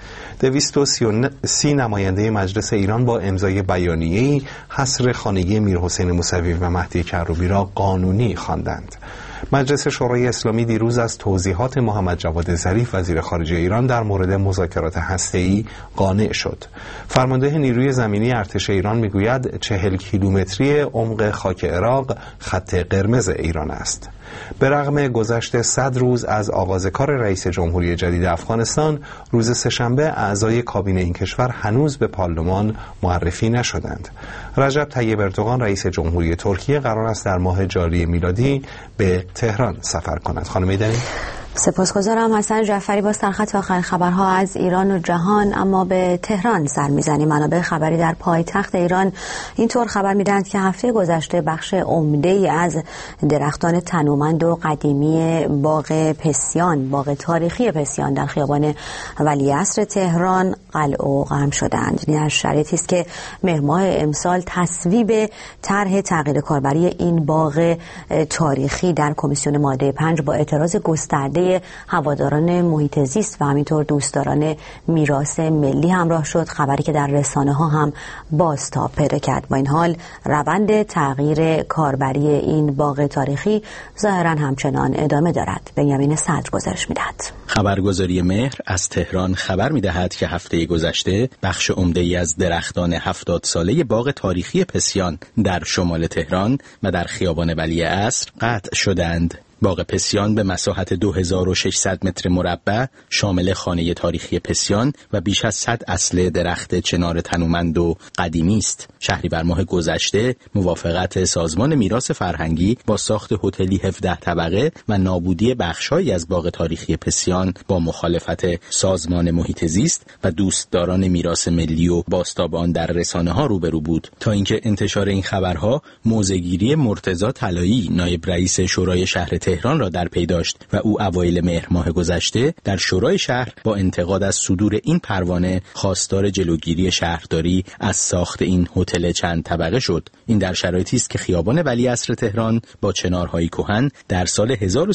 230 نماینده مجلس ایران با امضای بیانیه‌ای حصر خانگی میرحسین موسوی و مهدی کروبی را قانونی خواندند. مجلس شورای اسلامی دیروز از توضیحات محمد جواد ظریف وزیر خارجه ایران در مورد مذاکرات هسته‌ای قانع شد. فرمانده نیروی زمینی ارتش ایران میگوید 40 کیلومتری عمق خاک عراق خط قرمز ایران است. به رغم گذشت 100 روز از آغاز کار رئیس جمهوری جدید افغانستان، روز سه‌شنبه اعضای کابینه این کشور هنوز به پارلمان معرفی نشدند. رجب طیب اردوغان رئیس جمهوری ترکیه قرار است در ماه جاری میلادی به تهران سفر کند. خانم ایدری. سپاسگزارم. حسن جعفری با سرخط آخرین خبرها از ایران و جهان. اما به تهران سر میزنیم. منابع خبری در پایتخت ایران اینطور خبر میدهند که هفته گذشته بخش عمده‌ای از درختان تنومند و قدیمی باغ پسیان، باغ تاریخی پسیان در خیابان ولیعصر تهران قلع و قم شدند. این از شرایطی است که مهر ماه امسال تصویب طرح تغییر کاربری این باغ تاریخی در کمیسیون ماده 5 با اعتراض گسترده هواداران محیط زیست و همینطور دوستداران میراث ملی همراه شد. خبری که در رسانه ها هم بازتاب پیدا کرد. با این حال روند تغییر کاربری این باغ تاریخی ظاهرا همچنان ادامه دارد. بنیامین صدر گزارش میدهد. خبرگزاری مهر از تهران خبر میدهد که هفته گذشته بخش عمده‌ای از درختان 70 ساله باغ تاریخی پسیان در شمال تهران و در خیابان ولیعصر قطع شدند. باغ پسیان به مساحت 2600 متر مربع شامل خانه تاریخی پسیان و بیش از 100 اصل درخت چنار تنومند و قدیمی است. شهریور ماه گذشته موافقت سازمان میراث فرهنگی با ساخت هتلی 17 طبقه و نابودی بخش‌هایی از باغ تاریخی پسیان با مخالفت سازمان محیط زیست و دوستداران میراث ملی و بازتاب آن در رسانه‌ها روبرو بود، تا اینکه انتشار این خبرها موضع‌گیری مرتضی طلایی نایب رئیس شورای شهر تهران را در پی داشت و او اوایل مهر ماه گذشته در شورای شهر با انتقاد از صدور این پروانه خواستار جلوگیری شهرداری از ساخت این هتل چند طبقه شد. این در شرایطی است که خیابان ولیعصر تهران با چنارهای کهن در سال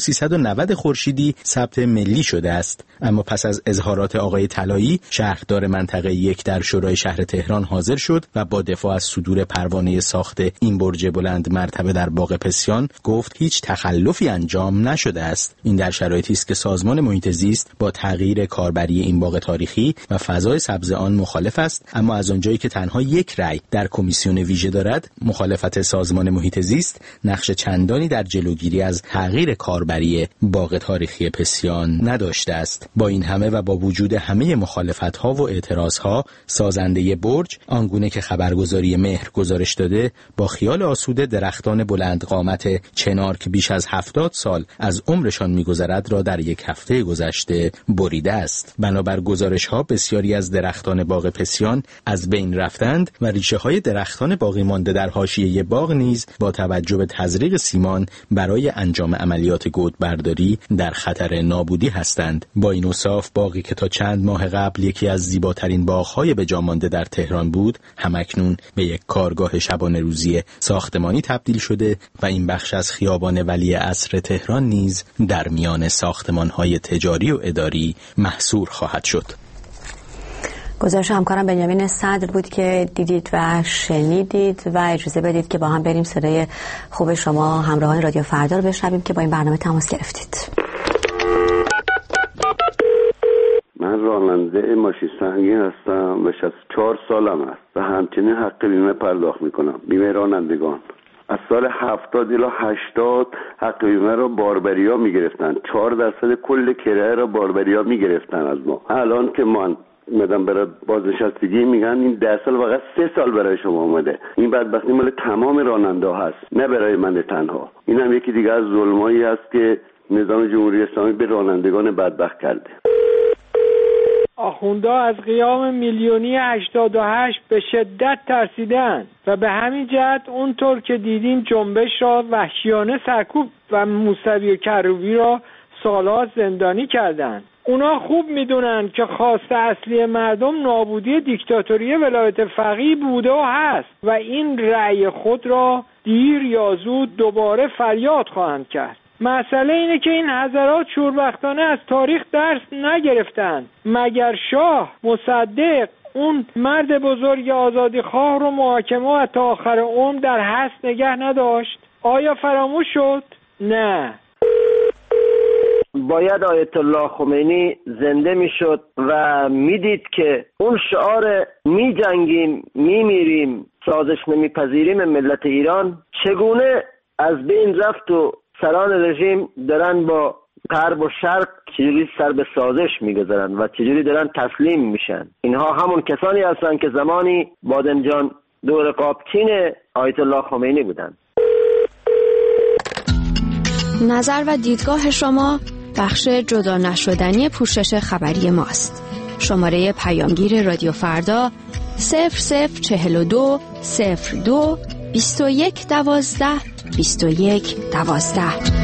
1390 خورشیدی ثبت ملی شده است، اما پس از اظهارات آقای طلایی شهردار منطقه 1 در شورای شهر تهران حاضر شد و با دفاع از صدور پروانه ساخت این برج بلند مرتبه در باغ پسیان گفت هیچ تخلفی انجام انجام نشده است. این در شرایطی است که سازمان محیط زیست با تغییر کاربری این باغ تاریخی و فضای سبز آن مخالف است، اما از آنجایی که تنها یک رأی در کمیسیون ویژه دارد، مخالفت سازمان محیط زیست نقش چندانی در جلوگیری از تغییر کاربری باغ تاریخی پسیان نداشته است. با این همه و با وجود همه مخالفت‌ها و اعتراضها، سازنده برج آنگونه که خبرگزاری مهر گزارش داده، با خیال آسوده درختان بلند قامت چنار که بیش از 70 سال از عمرشان می‌گذرد را در یک هفته گذشته بریده است. بنابر گزارش‌ها بسیاری از درختان باغ پسیان از بین رفتند و ریشه‌های درختان باقی مانده در حاشیه باغ نیز با توجه به تزریق سیمان برای انجام عملیات گودبرداری در خطر نابودی هستند. با این اوصاف باغی که تا چند ماه قبل یکی از زیباترین باغ‌های به جا مانده در تهران بود، همکنون به یک کارگاه شبانه روزی ساختمانی تبدیل شده و این بخش از خیابان ولیعصر تهران نیز در میان ساختمان‌های تجاری و اداری محصور خواهد شد. گزارش همکارم بنیامین صدر بود که دیدید و شنیدید و اجازه بدید که با هم بریم صدای خوب شما همراهان رادیو فردا رو بشنویم که با این برنامه تماس گرفتید. من راننده ماشین سنگین هستم و 64 سالم است و همچنین حق بیمه پرداخت میکنم، بیمه رانندگان. از سال 70 الی 80 حق بیمه رو باربریا میگرفتن، 4% کل کرایه رو باربریا میگرفتن از ما. الان که من مدام برای بازنشستگی میگن این 10 سال فقط 3 سال برای شما اومده. این بدبختی مال تمام راننده ها هست، نه برای من تنها. این هم یکی دیگه از ظلمایی هست که نظام جمهوری اسلامی به رانندگان بدبخت کرده. آخوندا از قیام میلیونی 88 به شدت ترسیدن و به همین جهت اونطور که دیدیم جنبش را وحشیانه سرکوب و موسوی و کروبی را سالها زندانی کردند. اونا خوب میدونن که خواسته اصلی مردم نابودی دیکتاتوری ولایت فقیه بوده و هست و این رأی خود را دیر یا زود دوباره فریاد خواهند کرد. مسئله اینه که این حضرات شوربختانه از تاریخ درس نگرفتن. مگر شاه مصدق اون مرد بزرگ آزادیخواه رو محاکمه و تا آخر عمر در حبس نگه نداشت؟ آیا فراموش شد؟ نه. باید آیت الله خمینی زنده میشد و میدید که اون شعار می جنگیم می میریم سازش نمیپذیریم ملت ایران چگونه از بین رفت و سران رژیم دارن با غرب و شرق چجوری سر به سازش میگذارن و چجوری دارن تسلیم میشن. اینها همون کسانی هستن که زمانی بادمجان دور قابچین آیت الله خمینی بودن. نظر و دیدگاه شما بخش جدا نشدنی پوشش خبری ماست. شماره پیامگیر رادیو فردا 0042 02 21 12 21 12.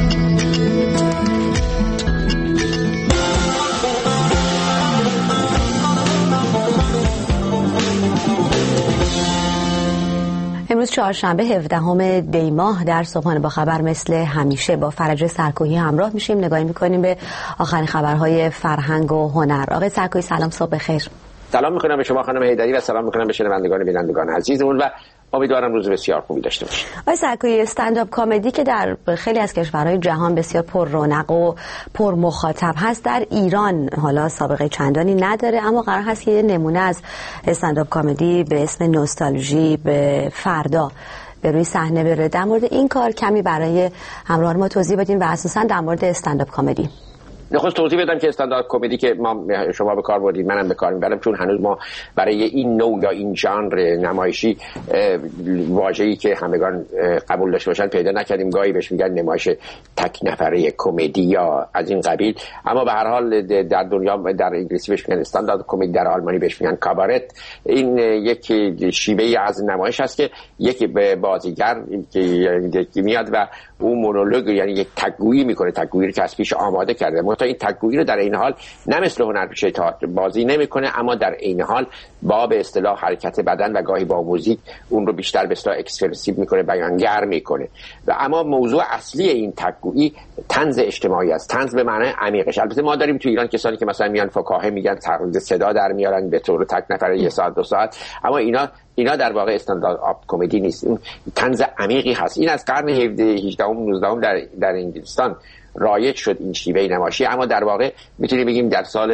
امروز چهارشنبه 17 دی ماه در صبحانه با خبر مثل همیشه با فرج سرکوهی همراه میشیم، نگاهی میکنیم به آخرین خبرهای فرهنگ و هنر. آقای سرکوهی سلام، صبح بخیر. سلام میکنم به شما خانم حیدری و سلام میکنم به شنوندگان بینندگان عزیزمون و امیدوارم روز بسیار خوبی داشته باشید. آقای سرکوهی، استندآپ کمدی که در خیلی از کشورهای جهان بسیار پر رونق و پر مخاطب هست، در ایران حالا سابقه چندانی نداره، اما قرار هست که یه نمونه از استندآپ کمدی به اسم نوستالژی به فردا به روی صحنه بره. در مورد این کار کمی برای همراهان ما توضیح بدین و اساساً در مورد استندآپ کمدی. نخست توضیح بدم که استندآپ کمدی که شما به کار بردید منم به کار میبرم، چون هنوز ما برای این نوع یا این ژانر نمایشی واژه‌ای که همگان قبول داشته باشن پیدا نکردیم. گاهی بهش میگن نمایش تک نفره کمدی یا از این قبیل، اما به هر حال در دنیا در انگلیسی بهش میگن استندآپ کمدی، در آلمانی بهش میگن کابارت. این یک شیوه‌ای از نمایش است که یکی به بازیگر که میاد و اون مونولوگ یعنی یک تگویی میکنه، تگویی که از پیش آماده کرده. منتها این تک‌گویی رو در این حال نه مثل هنرپیشه تئاتر بازی نمیکنه، اما در این حال با به اصطلاح حرکت بدن و گاهی با موزیک اون رو بیشتر به اصطلاح اکسپرسیو میکنه، بیانگر میکنه. و اما موضوع اصلی این تک‌گویی طنز اجتماعی است، طنز به معنای عمیقش. البته ما داریم تو ایران کسانی که مثلا میان فکاهه میگن تقلید صدا در میارن به طور تک نفره 1 ساعت 2 ساعت، اما اینا در واقع استاندارد آپ کمدی نیست، این طنز عمیقی هست. این از قرن 17 18 19 در انگلستان رایج شد این شیوه نمایشی، اما در واقع میتونیم بگیم در سال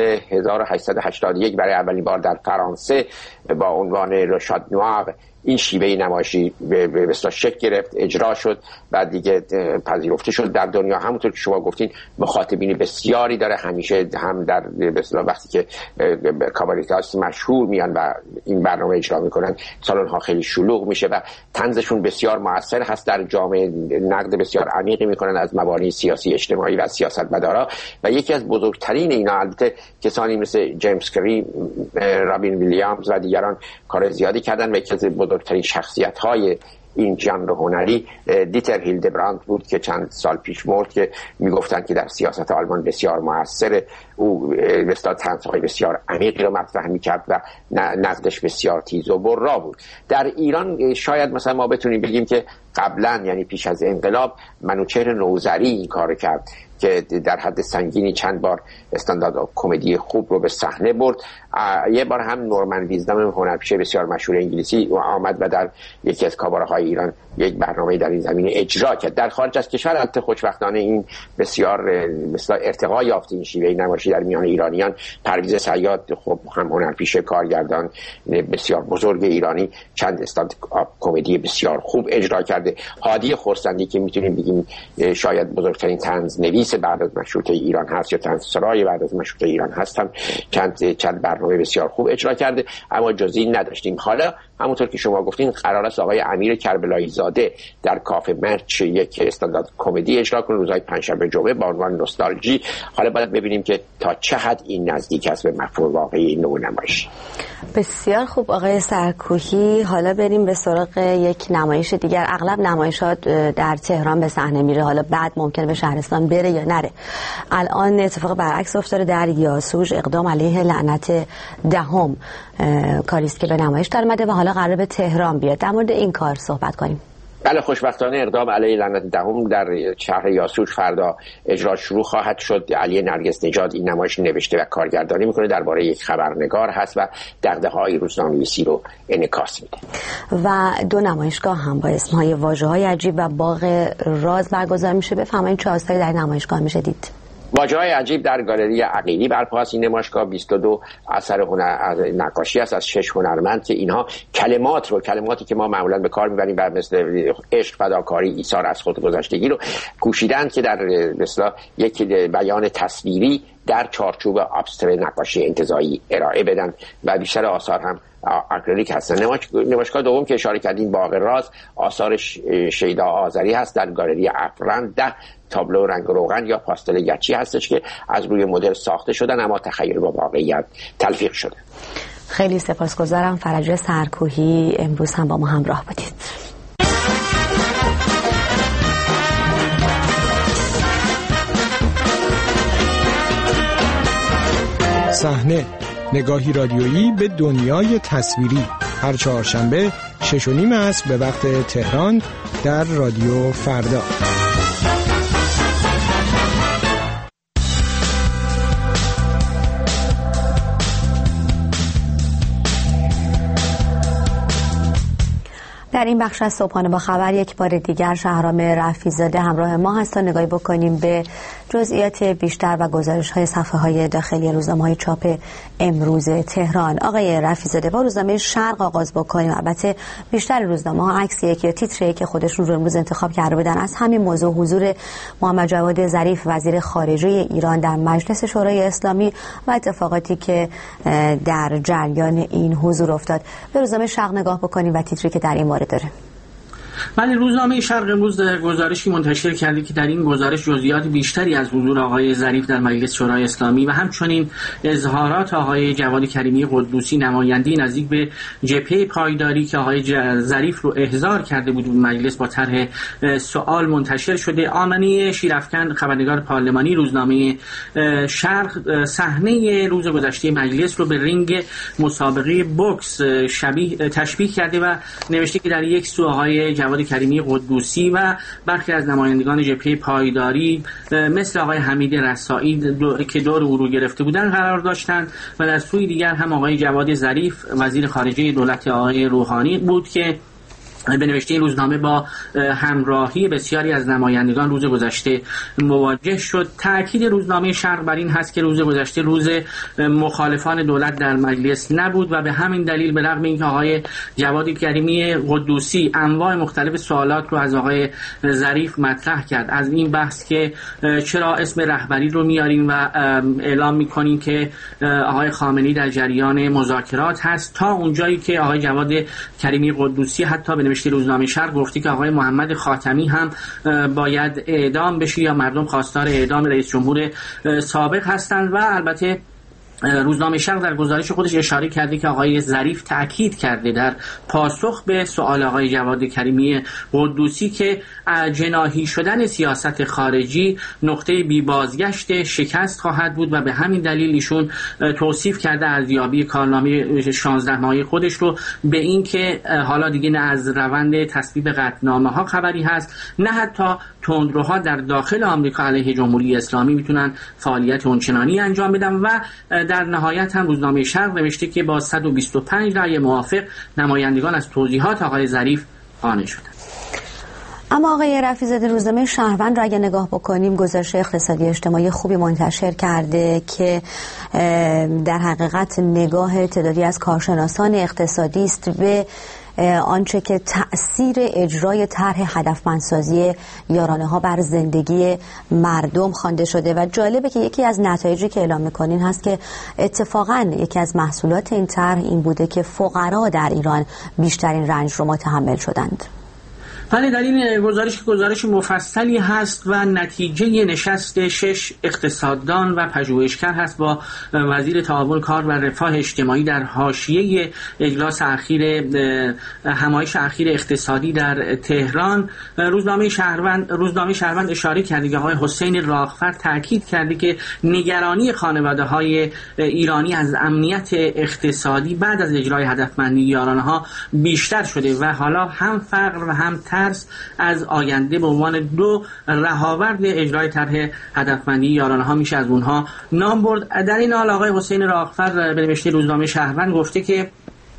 1881 برای اولین بار در فرانسه با عنوان رشاد نوار این شیوه نمایشی به اصطلاح شکل گرفت، اجرا شد و دیگه پذیرفته شد در دنیا. همونطور که شما گفتین مخاطبین بسیاری داره، همیشه هم در به اصطلاح وقتی که کاباریتاست مشهور میان و این برنامه اجرا میکنن سالن ها خیلی شلوغ میشه و طنزشون بسیار موثر هست در جامعه، نقد بسیار عمیقی میکنن از مبانی سیاسی اجتماعی و سیاستمدارا. و یکی از بزرگترین اینا البته کسانی مثل جیمز کری، رابین ویلیامز و دیگران کار زیادی کردن و یکی از بزرگترین شخصیت‌های این ژانر هنری دیتر هیلدبراند بود که چند سال پیش مرد، که میگفتن که در سیاست آلمان بسیار موثر، او بسیار طنزهای بسیار عمیقی رو مطرح میکرد و نقدش بسیار تیز و برا بود. در ایران شاید مثلا ما بتونیم بگیم که قبلا یعنی پیش از انقلاب منوچهر نوذری این کار کرد که در حد سنگینی چند بار استاندارد کمدی خوب رو به صحنه برد. یه بار هم نورمن ویزدام هنرپیشه بسیار مشهور انگلیسی آمد و در یکی از کاباره‌های ایران یک برنامه در این زمینه اجرا کرد. در خارج از کشور البته خوشبختانه این بسیار ارتقا یافت این شیوه نمایشی در میان ایرانیان. پرویز صیاد خب هم هنرپیشه کارگردان بسیار بزرگ ایرانی چند استاندارد کمدی بسیار خوب اجرا کرده. هادی خرسندی که میتونیم بگیم شاید بزرگترین طنز نویس بعد از مشروطه ایران هست یا طنز سرای بعد از مشروطه ایران هست، هم چند برنامه بسیار خوب اجرا کرده، اما جز این نداشتیم. حالا همونطور که شما گفتین قرار است آقای امیر کربلایی زاده در کافه مرچ یک استاندارد کمدی اجرا کنه روزهای پنجشنبه جمعه با عنوان نوستالژی. حالا باید ببینیم که تا چه حد این نزدیک است به مفهوم واقعی نوع نمایش. بسیار خوب آقای سرکوهی، حالا بریم به سراغ یک نمایش دیگر. اغلب نمایشات در تهران به صحنه میره، حالا بعد ممکنه به شهرستان بره یا نره. الان اتفاق برعکس افتاده در یاسوج، اقدام علیه لعنت دهم کاری است که به نمایش در اومده و حالا قراره به تهران بیاد. در مورد این کار صحبت کنیم. بله، خوشبختانه اقدام علیه لعنت دهم در شهر یاسوج فردا اجرا شروع خواهد شد. علی نرگس نژاد این نمایش نوشته و کارگردانی میکنه، درباره یک خبرنگار هست و دغدغه‌های روزنامه‌نویسی رو انعکاس میده. و 2 نمایشگاه هم با اسمهای واژه‌های عجیب و باغ راز برگزار میشه. بفرمایید چه آثاری در نمایشگاه میشه دید؟ واژه‌های عجیب در گالری عقیلی برپا است. این نمایشگاه 22 اثر نقاشی است از 6 هنرمند که اینها کلماتی که ما معمولا به کار میبریم و مثل عشق، فداکاری، ایثار از خودگذشتگی رو کوشیدن که در مثلا یک بیان تصویری در چارچوب ابستر نقاشی انتزاعی ارائه بدن و بیشتر آثار هم اکریلیک هستن. نمایشگاه دوم که اشاره کردیم باغ راز آثار شیدا آذری هست در گالری افرند. 10 تابلو رنگ روغن یا پاستل گچی هستش که از روی مدل ساخته شدن اما تخیل با واقعیت تلفیق شده. خیلی سپاسگزارم. فرجه سرکوهی امروز هم با ما همراه بودید. صحنه، نگاهی رادیویی به دنیای تصویری، هر چهارشنبه 6:30 عصر به وقت تهران در رادیو فردا. در این بخش از صبحانه با خبر یک بار دیگر شهرام رفیع‌زاده همراه ما هست تا نگاهی بکنیم به جزئیات بیشتر و گزارش‌های صفحه‌های داخلی روزنامه‌های چاپ امروز تهران. آقای رفیع‌زاده، با روزنامه شرق آغاز بکنیم. البته بیشتر روزنامه‌ها عکسی که تیتری که خودشون رو امروز انتخاب کرده بودن از همین موضوع حضور محمد جواد ظریف وزیر خارجه ایران در مجلس شورای اسلامی و اتفاقاتی که در جریان این حضور افتاد. به روزنامه شرق نگاه بکنیم و تیتری که در این مورد داره. ولی روزنامه شرق امروز گزارشی منتشر کرده که در این گزارش جزئیات بیشتری از حضور آقای ظریف در مجلس شورای اسلامی و همچنین اظهارات آقای جواد کریمی قدوسی نماینده نزدیک به جبهه پایداری که آقای ظریف رو احضار کرده بود مجلس با طرح سوال منتشر شده. آمنه شیرافکن خبرنگار پارلمانی روزنامه شرق صحنه روز گذشته مجلس رو به رینگ مسابقه بوکس تشبیه کرده و نوشته که در یک سو آقای جواد کریمی قدوسی و برخی از نمایندگان جبهه پایداری مثل آقای حمید رسایی که دور او رو گرفته بودن قرار داشتند و در سوی دیگر هم آقای جواد ظریف وزیر خارجه دولت آقای روحانی بود که به نوشته این روزنامه با همراهی بسیاری از نمایندگان روز گذشته مواجه شد. تأکید روزنامه شرق بر این هست که روز گذشته روز مخالفان دولت در مجلس نبود و به همین دلیل به رغم اینکه آقای جواد کریمی قدوسی انواع مختلف سوالات رو از آقای ظریف مطرح کرد، از این بحث که چرا اسم رهبری رو میاریم و اعلام میکنیم که آقای خامنه‌ای در جریان مذاکرات هست، تا اونجایی که آقای جواد کریمی قدوسی حتی به روزنامه شرق گفتی که آقای محمد خاتمی هم باید اعدام بشه یا مردم خواستار اعدام رئیس جمهور سابق هستند. و البته روزنامه شرق در گزارش خودش اشاره کرده که آقای ظریف تأکید کرده در پاسخ به سوال آقای جواد کریمی قدوسی که جناحی شدن سیاست خارجی نقطه بی بازگشت شکست خواهد بود و به همین دلیل ایشون توصیف کرده ارزیابی کارنامه 16 ماهه خودش رو به این که حالا دیگه نه از روند تصویب قطعنامه ها خبری هست، نه حتی تندروها در داخل آمریکا علیه جمهوری اسلامی میتونن فعالیت اونچنانی انجام بدن. و در نهایت هم روزنامه شرق نوشته که با 125 رأی موافق نمایندگان از توضیحات آقای ظریف قانع شدند. اما آقای رفیع‌زاده روزنامه شهروند را اگه نگاه بکنیم گزارش اقتصادی اجتماعی خوبی منتشر کرده که در حقیقت نگاه تعدادی از کارشناسان اقتصادی است به آنچه که تأثیر اجرای طرح هدفمندسازی یارانه ها بر زندگی مردم خوانده شده و جالبه که یکی از نتایجی که اعلام میکنین هست که اتفاقا یکی از محصولات این طرح این بوده که فقرا در ایران بیشترین رنج رو متحمل شدند. ولی در این گزارش مفصلی هست و نتیجه نشست 6 اقتصاددان و پژوهشگر هست با وزیر تعاون کار و رفاه اجتماعی در حاشیه اجلاس اخیر همایش اخیر اقتصادی در تهران. روزنامه شهروند اشاره کرده که آقای حسین راغفر تاکید کرده که نگرانی خانواده‌های ایرانی از امنیت اقتصادی بعد از اجرای هدفمندی یارانه‌ها بیشتر شده و حالا هم فقر و هم ترس از آینده به عنوان دو رهاورد اجرای طرح هدفمندی یارانه‌ها میشه از اونها نام برد. در این حال آقای حسین راغفر به نوشته روزنامه شهروند گفته که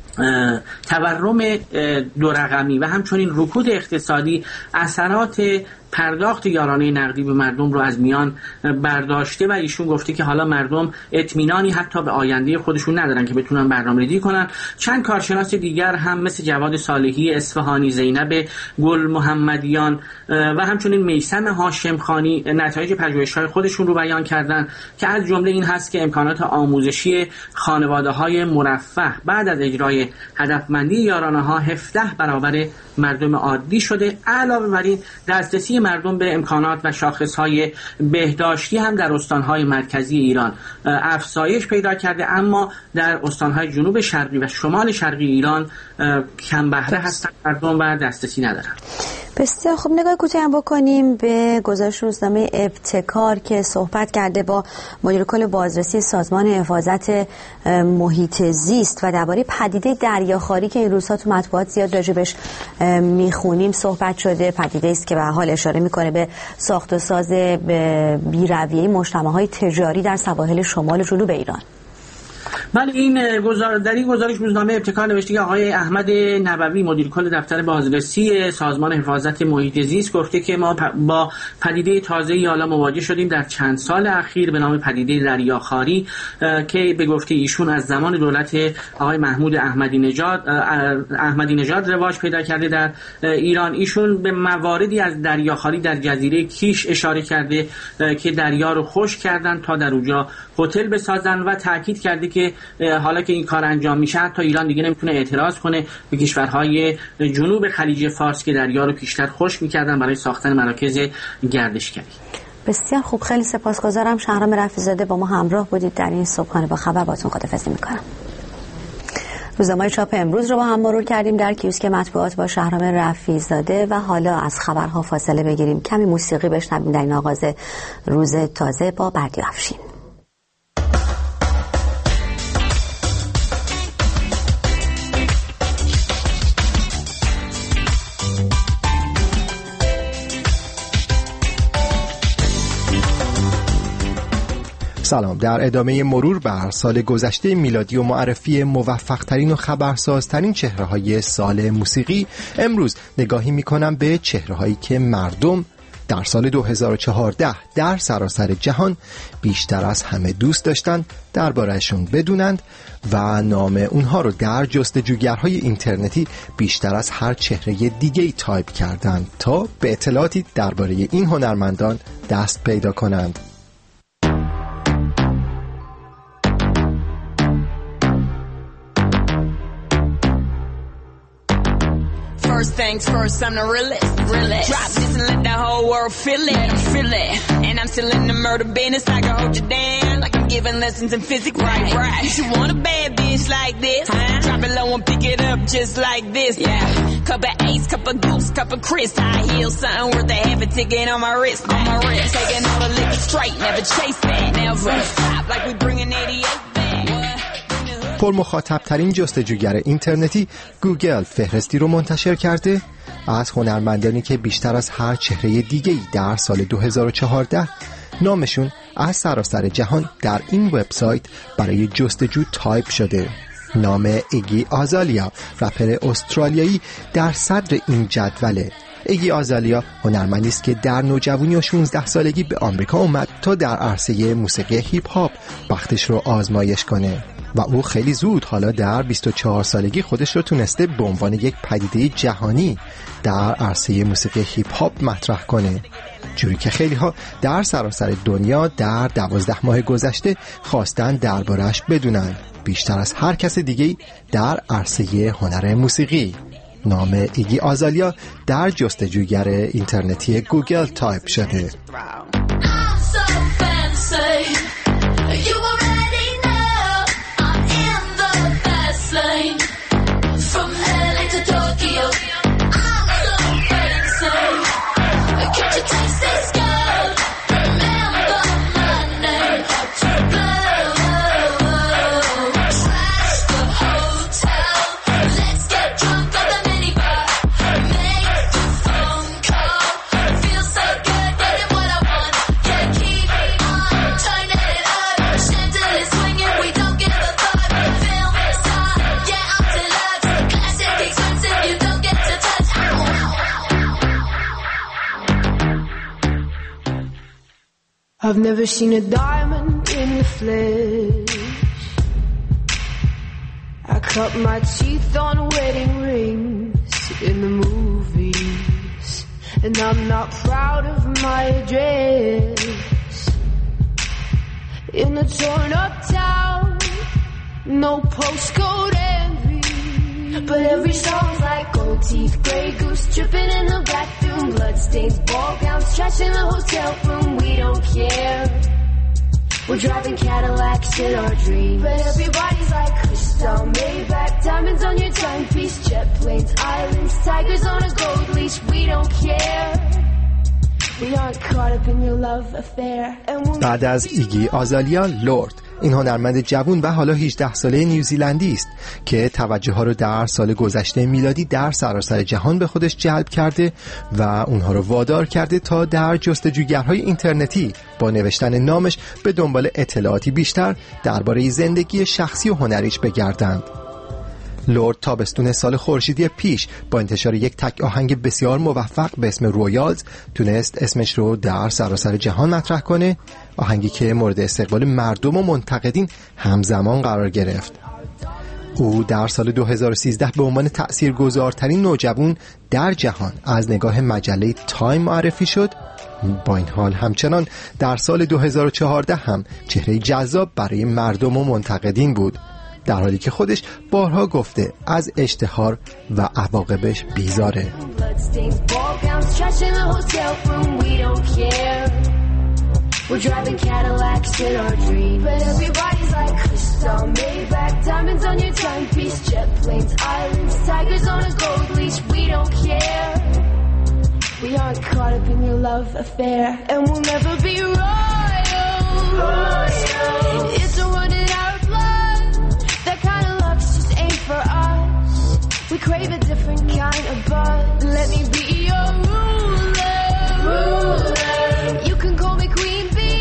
تورم دو رقمی و همچنین رکود اقتصادی اثرات پرداخت یارانه نقدی به مردم رو از میان برداشته و ایشون گفته که حالا مردم اطمینانی حتی به آینده خودشون ندارن که بتونن برنامه‌ریزی کنن. چند کارشناس دیگر هم مثل جواد صالحی اصفهانی، زینب گل محمدیان و همچنین میثم هاشم خانی نتایج پژوهش‌های خودشون رو بیان کردن که از جمله این هست که امکانات آموزشی خانواده‌های مرفه بعد از اجرای هدفمندی یارانه‌ها 17 برابر مردم عادی شده. علاوه بر این دسترسی مردم به امکانات و شاخصهای بهداشتی هم در استانهای مرکزی ایران افزایش پیدا کرده، اما در استانهای جنوب شرقی و شمال شرقی ایران کم بهره هستند مردم و دسترسی ندارن. بسیار خوب، نگاه کوتاهی هم بکنیم به گزارش روزنامه ابتکار که صحبت کرده با مدیر کل بازرسی سازمان حفاظت محیط زیست و درباره پدیده دریاخواری که این روزها تو مطبوعات زیاد راجبش میخونیم صحبت شده. پدیده است که به حال اشاره میکنه به ساخت و ساز بی‌رویه مجتمع‌های تجاری در سواحل شمال و جنوب ایران. بله، در این گزارش روزنامه ابتکار نوشته که آقای احمد نبوی مدیر کل دفتر بازرسی سازمان حفاظت محیط زیست گفته که ما با پدیده تازه‌ای حالا مواجه شدیم در چند سال اخیر به نام پدیده دریاخواری که به گفته ایشون از زمان دولت آقای محمود احمدی نژاد رواج پیدا کرده در ایران. ایشون به مواردی از دریاخواری در جزیره کیش اشاره کرده که دریا رو خشک کردن تا در اونجا هتل بسازن و تاکید کرده که حالا که این کار انجام میشه حتی ایران دیگه نمیتونه اعتراض کنه به کشورهای جنوب خلیج فارس که دریا رو پیشتر خشک میکردن برای ساختن مراکز گردشگری. بسیار خوب، خیلی سپاسگزارم. شهرام رفیع‌زاده با ما همراه بودید در این صبحانه با خبر. باتون خداحافظی میکنم. روزنامه چاپ امروز رو با هم مرور کردیم در کیوسک مطبوعات با شهرام رفیع‌زاده و حالا از خبرها فاصله بگیریم، کمی موسیقی بشنویم در این آغاز روز تازه با بردیا افشین. سلام. در ادامه مرور بر سال گذشته میلادی و معرفی موفق‌ترین و خبرسازترین چهره‌های سال موسیقی، امروز نگاهی می‌کنم به چهره‌هایی که مردم در سال 2014 در سراسر جهان بیشتر از همه دوست داشتند درباره‌شون بدونند و نام اونها رو در جستجوگرهای اینترنتی بیشتر از هر چهره دیگه‌ای تایپ کردند تا به اطلاعاتی درباره این هنرمندان دست پیدا کنند. First things first, I'm the realest. Drop this and let the whole world feel it. And I'm still in the murder business. I can hold you down like I'm giving lessons in physics. Right. You want a bad bitch like this? Drop it low and pick it up just like this. Yeah. Cup of Ace, cup of Goose, cup of Chris. I heal something worth a half a ticket on my wrist. Taking all the liquor straight, never chase that. Never stop like we bringing 88 back. پر مخاطب ترین جستجوگر اینترنتی گوگل فهرستی رو منتشر کرده از هنرمندانی که بیشتر از هر چهره دیگه‌ای در سال 2014 نامشون از سراسر جهان در این وبسایت برای جستجو تایپ شده. نام ایگی آزالیا، رپر استرالیایی، در صدر این جدوله. ایگی آزالیا هنرمندی است که در نوجوانی و 16 سالگی به آمریکا اومد تا در عرصه موسیقی هیپ هاپ بختش رو آزمایش کنه و او خیلی زود حالا در 24 سالگی خودش رو تونسته به عنوان یک پدیده جهانی در عرصه موسیقی هیپ هاپ مطرح کنه، جوری که خیلی ها در سراسر دنیا در 12 ماه گذشته خواستن درباره‌اش بدونن بیشتر از هر کس دیگه‌ای در عرصه هنر موسیقی. نام ایگی آزالیا در جستجوگر اینترنتی گوگل تایپ شده. I've never seen a diamond in the flesh. I cut my teeth on wedding rings in the movies, and I'm not proud of my address. In a torn up town, no postcode envy, but every song's like gold teeth, grey goose dripping in the bathroom, bloodstains, ball gowns, trash in the hotel room. We don't care. We're driving Cadillacs in our dreams, but everybody's like crystal, Maybach, diamonds on your timepiece, jet planes, islands, tigers on a gold leash. We don't care. We aren't caught up in your love affair. بعد از ایگی آزالیا، لورد، این هنرمند جوان و حالا 18 ساله نیوزیلندی است که توجه ها رو در سال گذشته میلادی در سراسر جهان به خودش جلب کرده و اونها رو وادار کرده تا در جستجوگرهای اینترنتی با نوشتن نامش به دنبال اطلاعاتی بیشتر درباره زندگی شخصی و هنریش بگردند. لورد تابستون سال خورشیدی پیش با انتشار یک تک آهنگ بسیار موفق به اسم رویالز تونست اسمش رو در سراسر جهان مطرح کنه، آهنگی که مورد استقبال مردم و منتقدین همزمان قرار گرفت. او در سال 2013 به عنوان تأثیرگذارترین نوجوان در جهان از نگاه مجله تایم معرفی شد. با این حال همچنان در سال 2014 هم چهره جذاب برای مردم و منتقدین بود. در حالی که خودش بارها گفته از اشتهار و عواقبش بیزاره. We're driving Cadillacs in our dreams, but everybody's like crystal, Maybach, diamonds on your timepiece, jet planes, islands, tigers on a gold leash. We don't care. We aren't caught up in your love affair, and we'll never be royal. It's a running out of blood. That kind of luck's just ain't for us. We crave a different kind of buzz. Let me be your ruler. You can call me queen.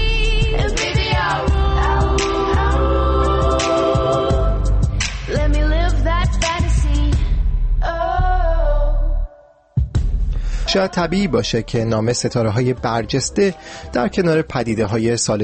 شاید طبیعی باشه که نام ستاره‌های برجسته در کنار پدیده‌های سال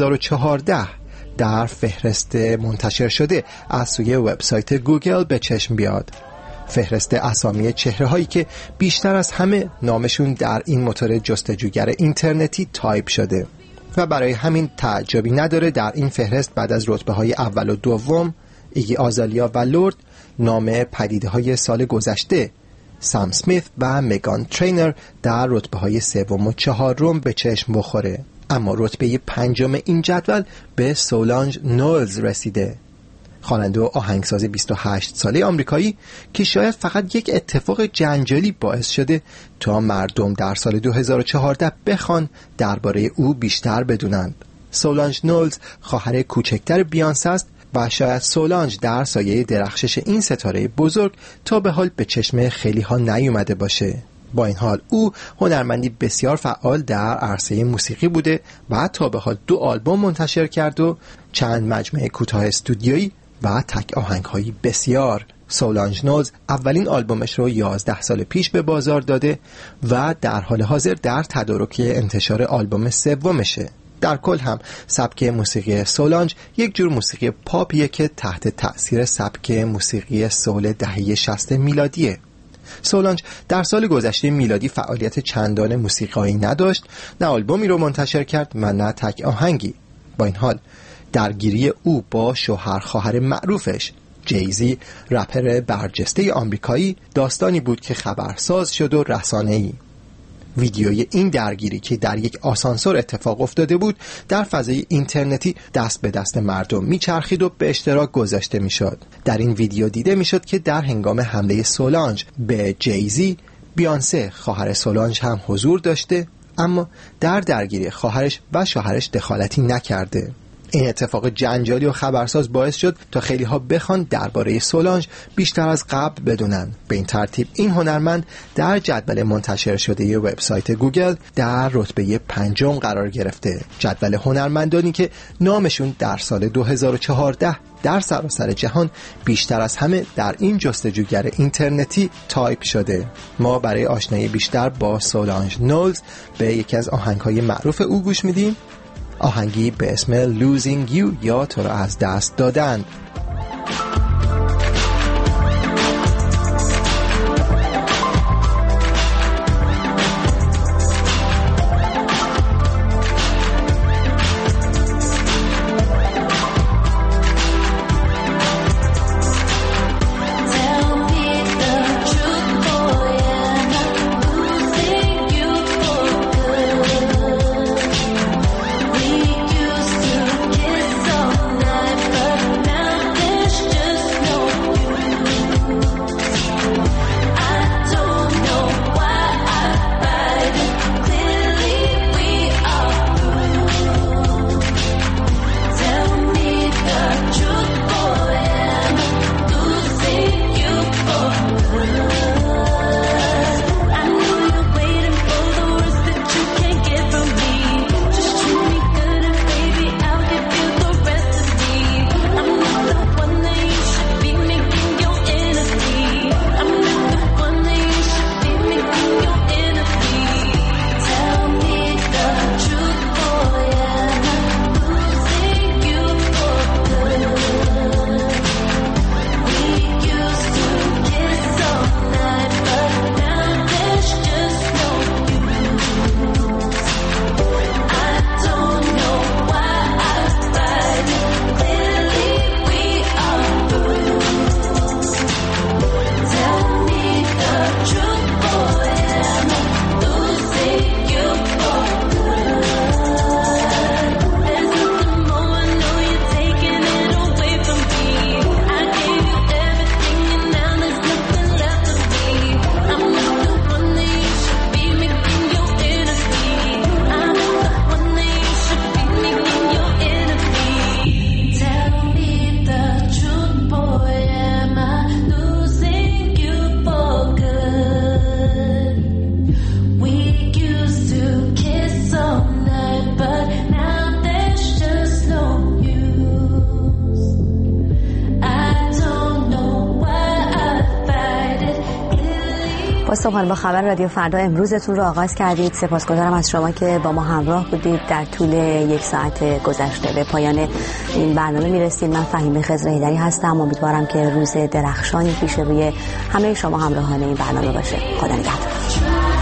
2014 در فهرست منتشر شده از سوی وبسایت گوگل به چشم بیاد. فهرست اسامی چهره‌هایی که بیشتر از همه نامشون در این موتور جستجوگر اینترنتی تایپ شده و برای همین تعجبی نداره در این فهرست بعد از رتبه‌های اول و دوم ایگی آزالیا و لورد نام پدیده‌های سال گذشته سام اسمیت و مگان ترینر در رتبه‌های سوم و چهارم به چشم بخوره. اما رتبه پنجم این جدول به سولانژ نولز رسیده، خواننده و آهنگساز 28 ساله آمریکایی که شاید فقط یک اتفاق جنجالی باعث شده تا مردم در سال 2014 بخوان درباره او بیشتر بدونند. سولانژ نولز خواهر کوچکتر بیانسه است و شاید سولانژ در سایه درخشش این ستاره بزرگ تا به حال به چشم خیلی ها نیومده باشه. با این حال او هنرمندی بسیار فعال در عرصه موسیقی بوده و تا به حال 2 آلبوم منتشر کرد و چند مجموعه کوتاه استودیویی و تک آهنگ‌هایی بسیار. سولانژ نولز اولین آلبومش رو 11 سال پیش به بازار داده و در حال حاضر در تدارک انتشار آلبوم سومشه. در کل هم سبک موسیقی سولانژ یک جور موسیقی پاپیه که تحت تأثیر سبک موسیقی سول دهه 60 میلادیه. سولانژ در سال گذشته میلادی فعالیت چندان موسیقایی نداشت، نه آلبومی رو منتشر کرد و نه تک آهنگی. با این حال درگیری او با شوهر خواهر معروفش جیزی، رپر برجسته آمریکایی، داستانی بود که خبرساز شد و رسانه‌ای. ویدیوی این درگیری که در یک آسانسور اتفاق افتاده بود در فضای اینترنتی دست به دست مردم میچرخید و به اشتراک گذاشته میشد. در این ویدیو دیده میشد که در هنگام حمله سولانژ به جیزی، بیانسه خواهر سولانژ هم حضور داشته، اما در درگیری خواهرش و شوهرش دخالتی نکرده. این اتفاق جنجالی و خبرساز باعث شد تا خیلی ها بخوان درباره سولانژ بیشتر از قبل بدونن. به این ترتیب این هنرمند در جدول منتشر شده ی وبسایت گوگل در رتبه 5 قرار گرفته. جدول هنرمندانی که نامشون در سال 2014 در سراسر جهان بیشتر از همه در این جستجوگر اینترنتی تایپ شده. ما برای آشنایی بیشتر با سولانژ نولز به یکی از آهنگ‌های معروف او گوش میدیم، آهنگی به اسم Losing You یا تو را از دست دادن. Just با صبحانه با خبر رادیو فردا امروزتون رو آغاز کردید. سپاسگزارم از شما که با ما همراه بودید در طول یک ساعت گذشته. به پایان این برنامه میرسیم. من فهیمه خضر هیدری هستم. امیدوارم که روز درخشانی پیش روی همه شما همراهان این برنامه باشه. خدا نگهدار.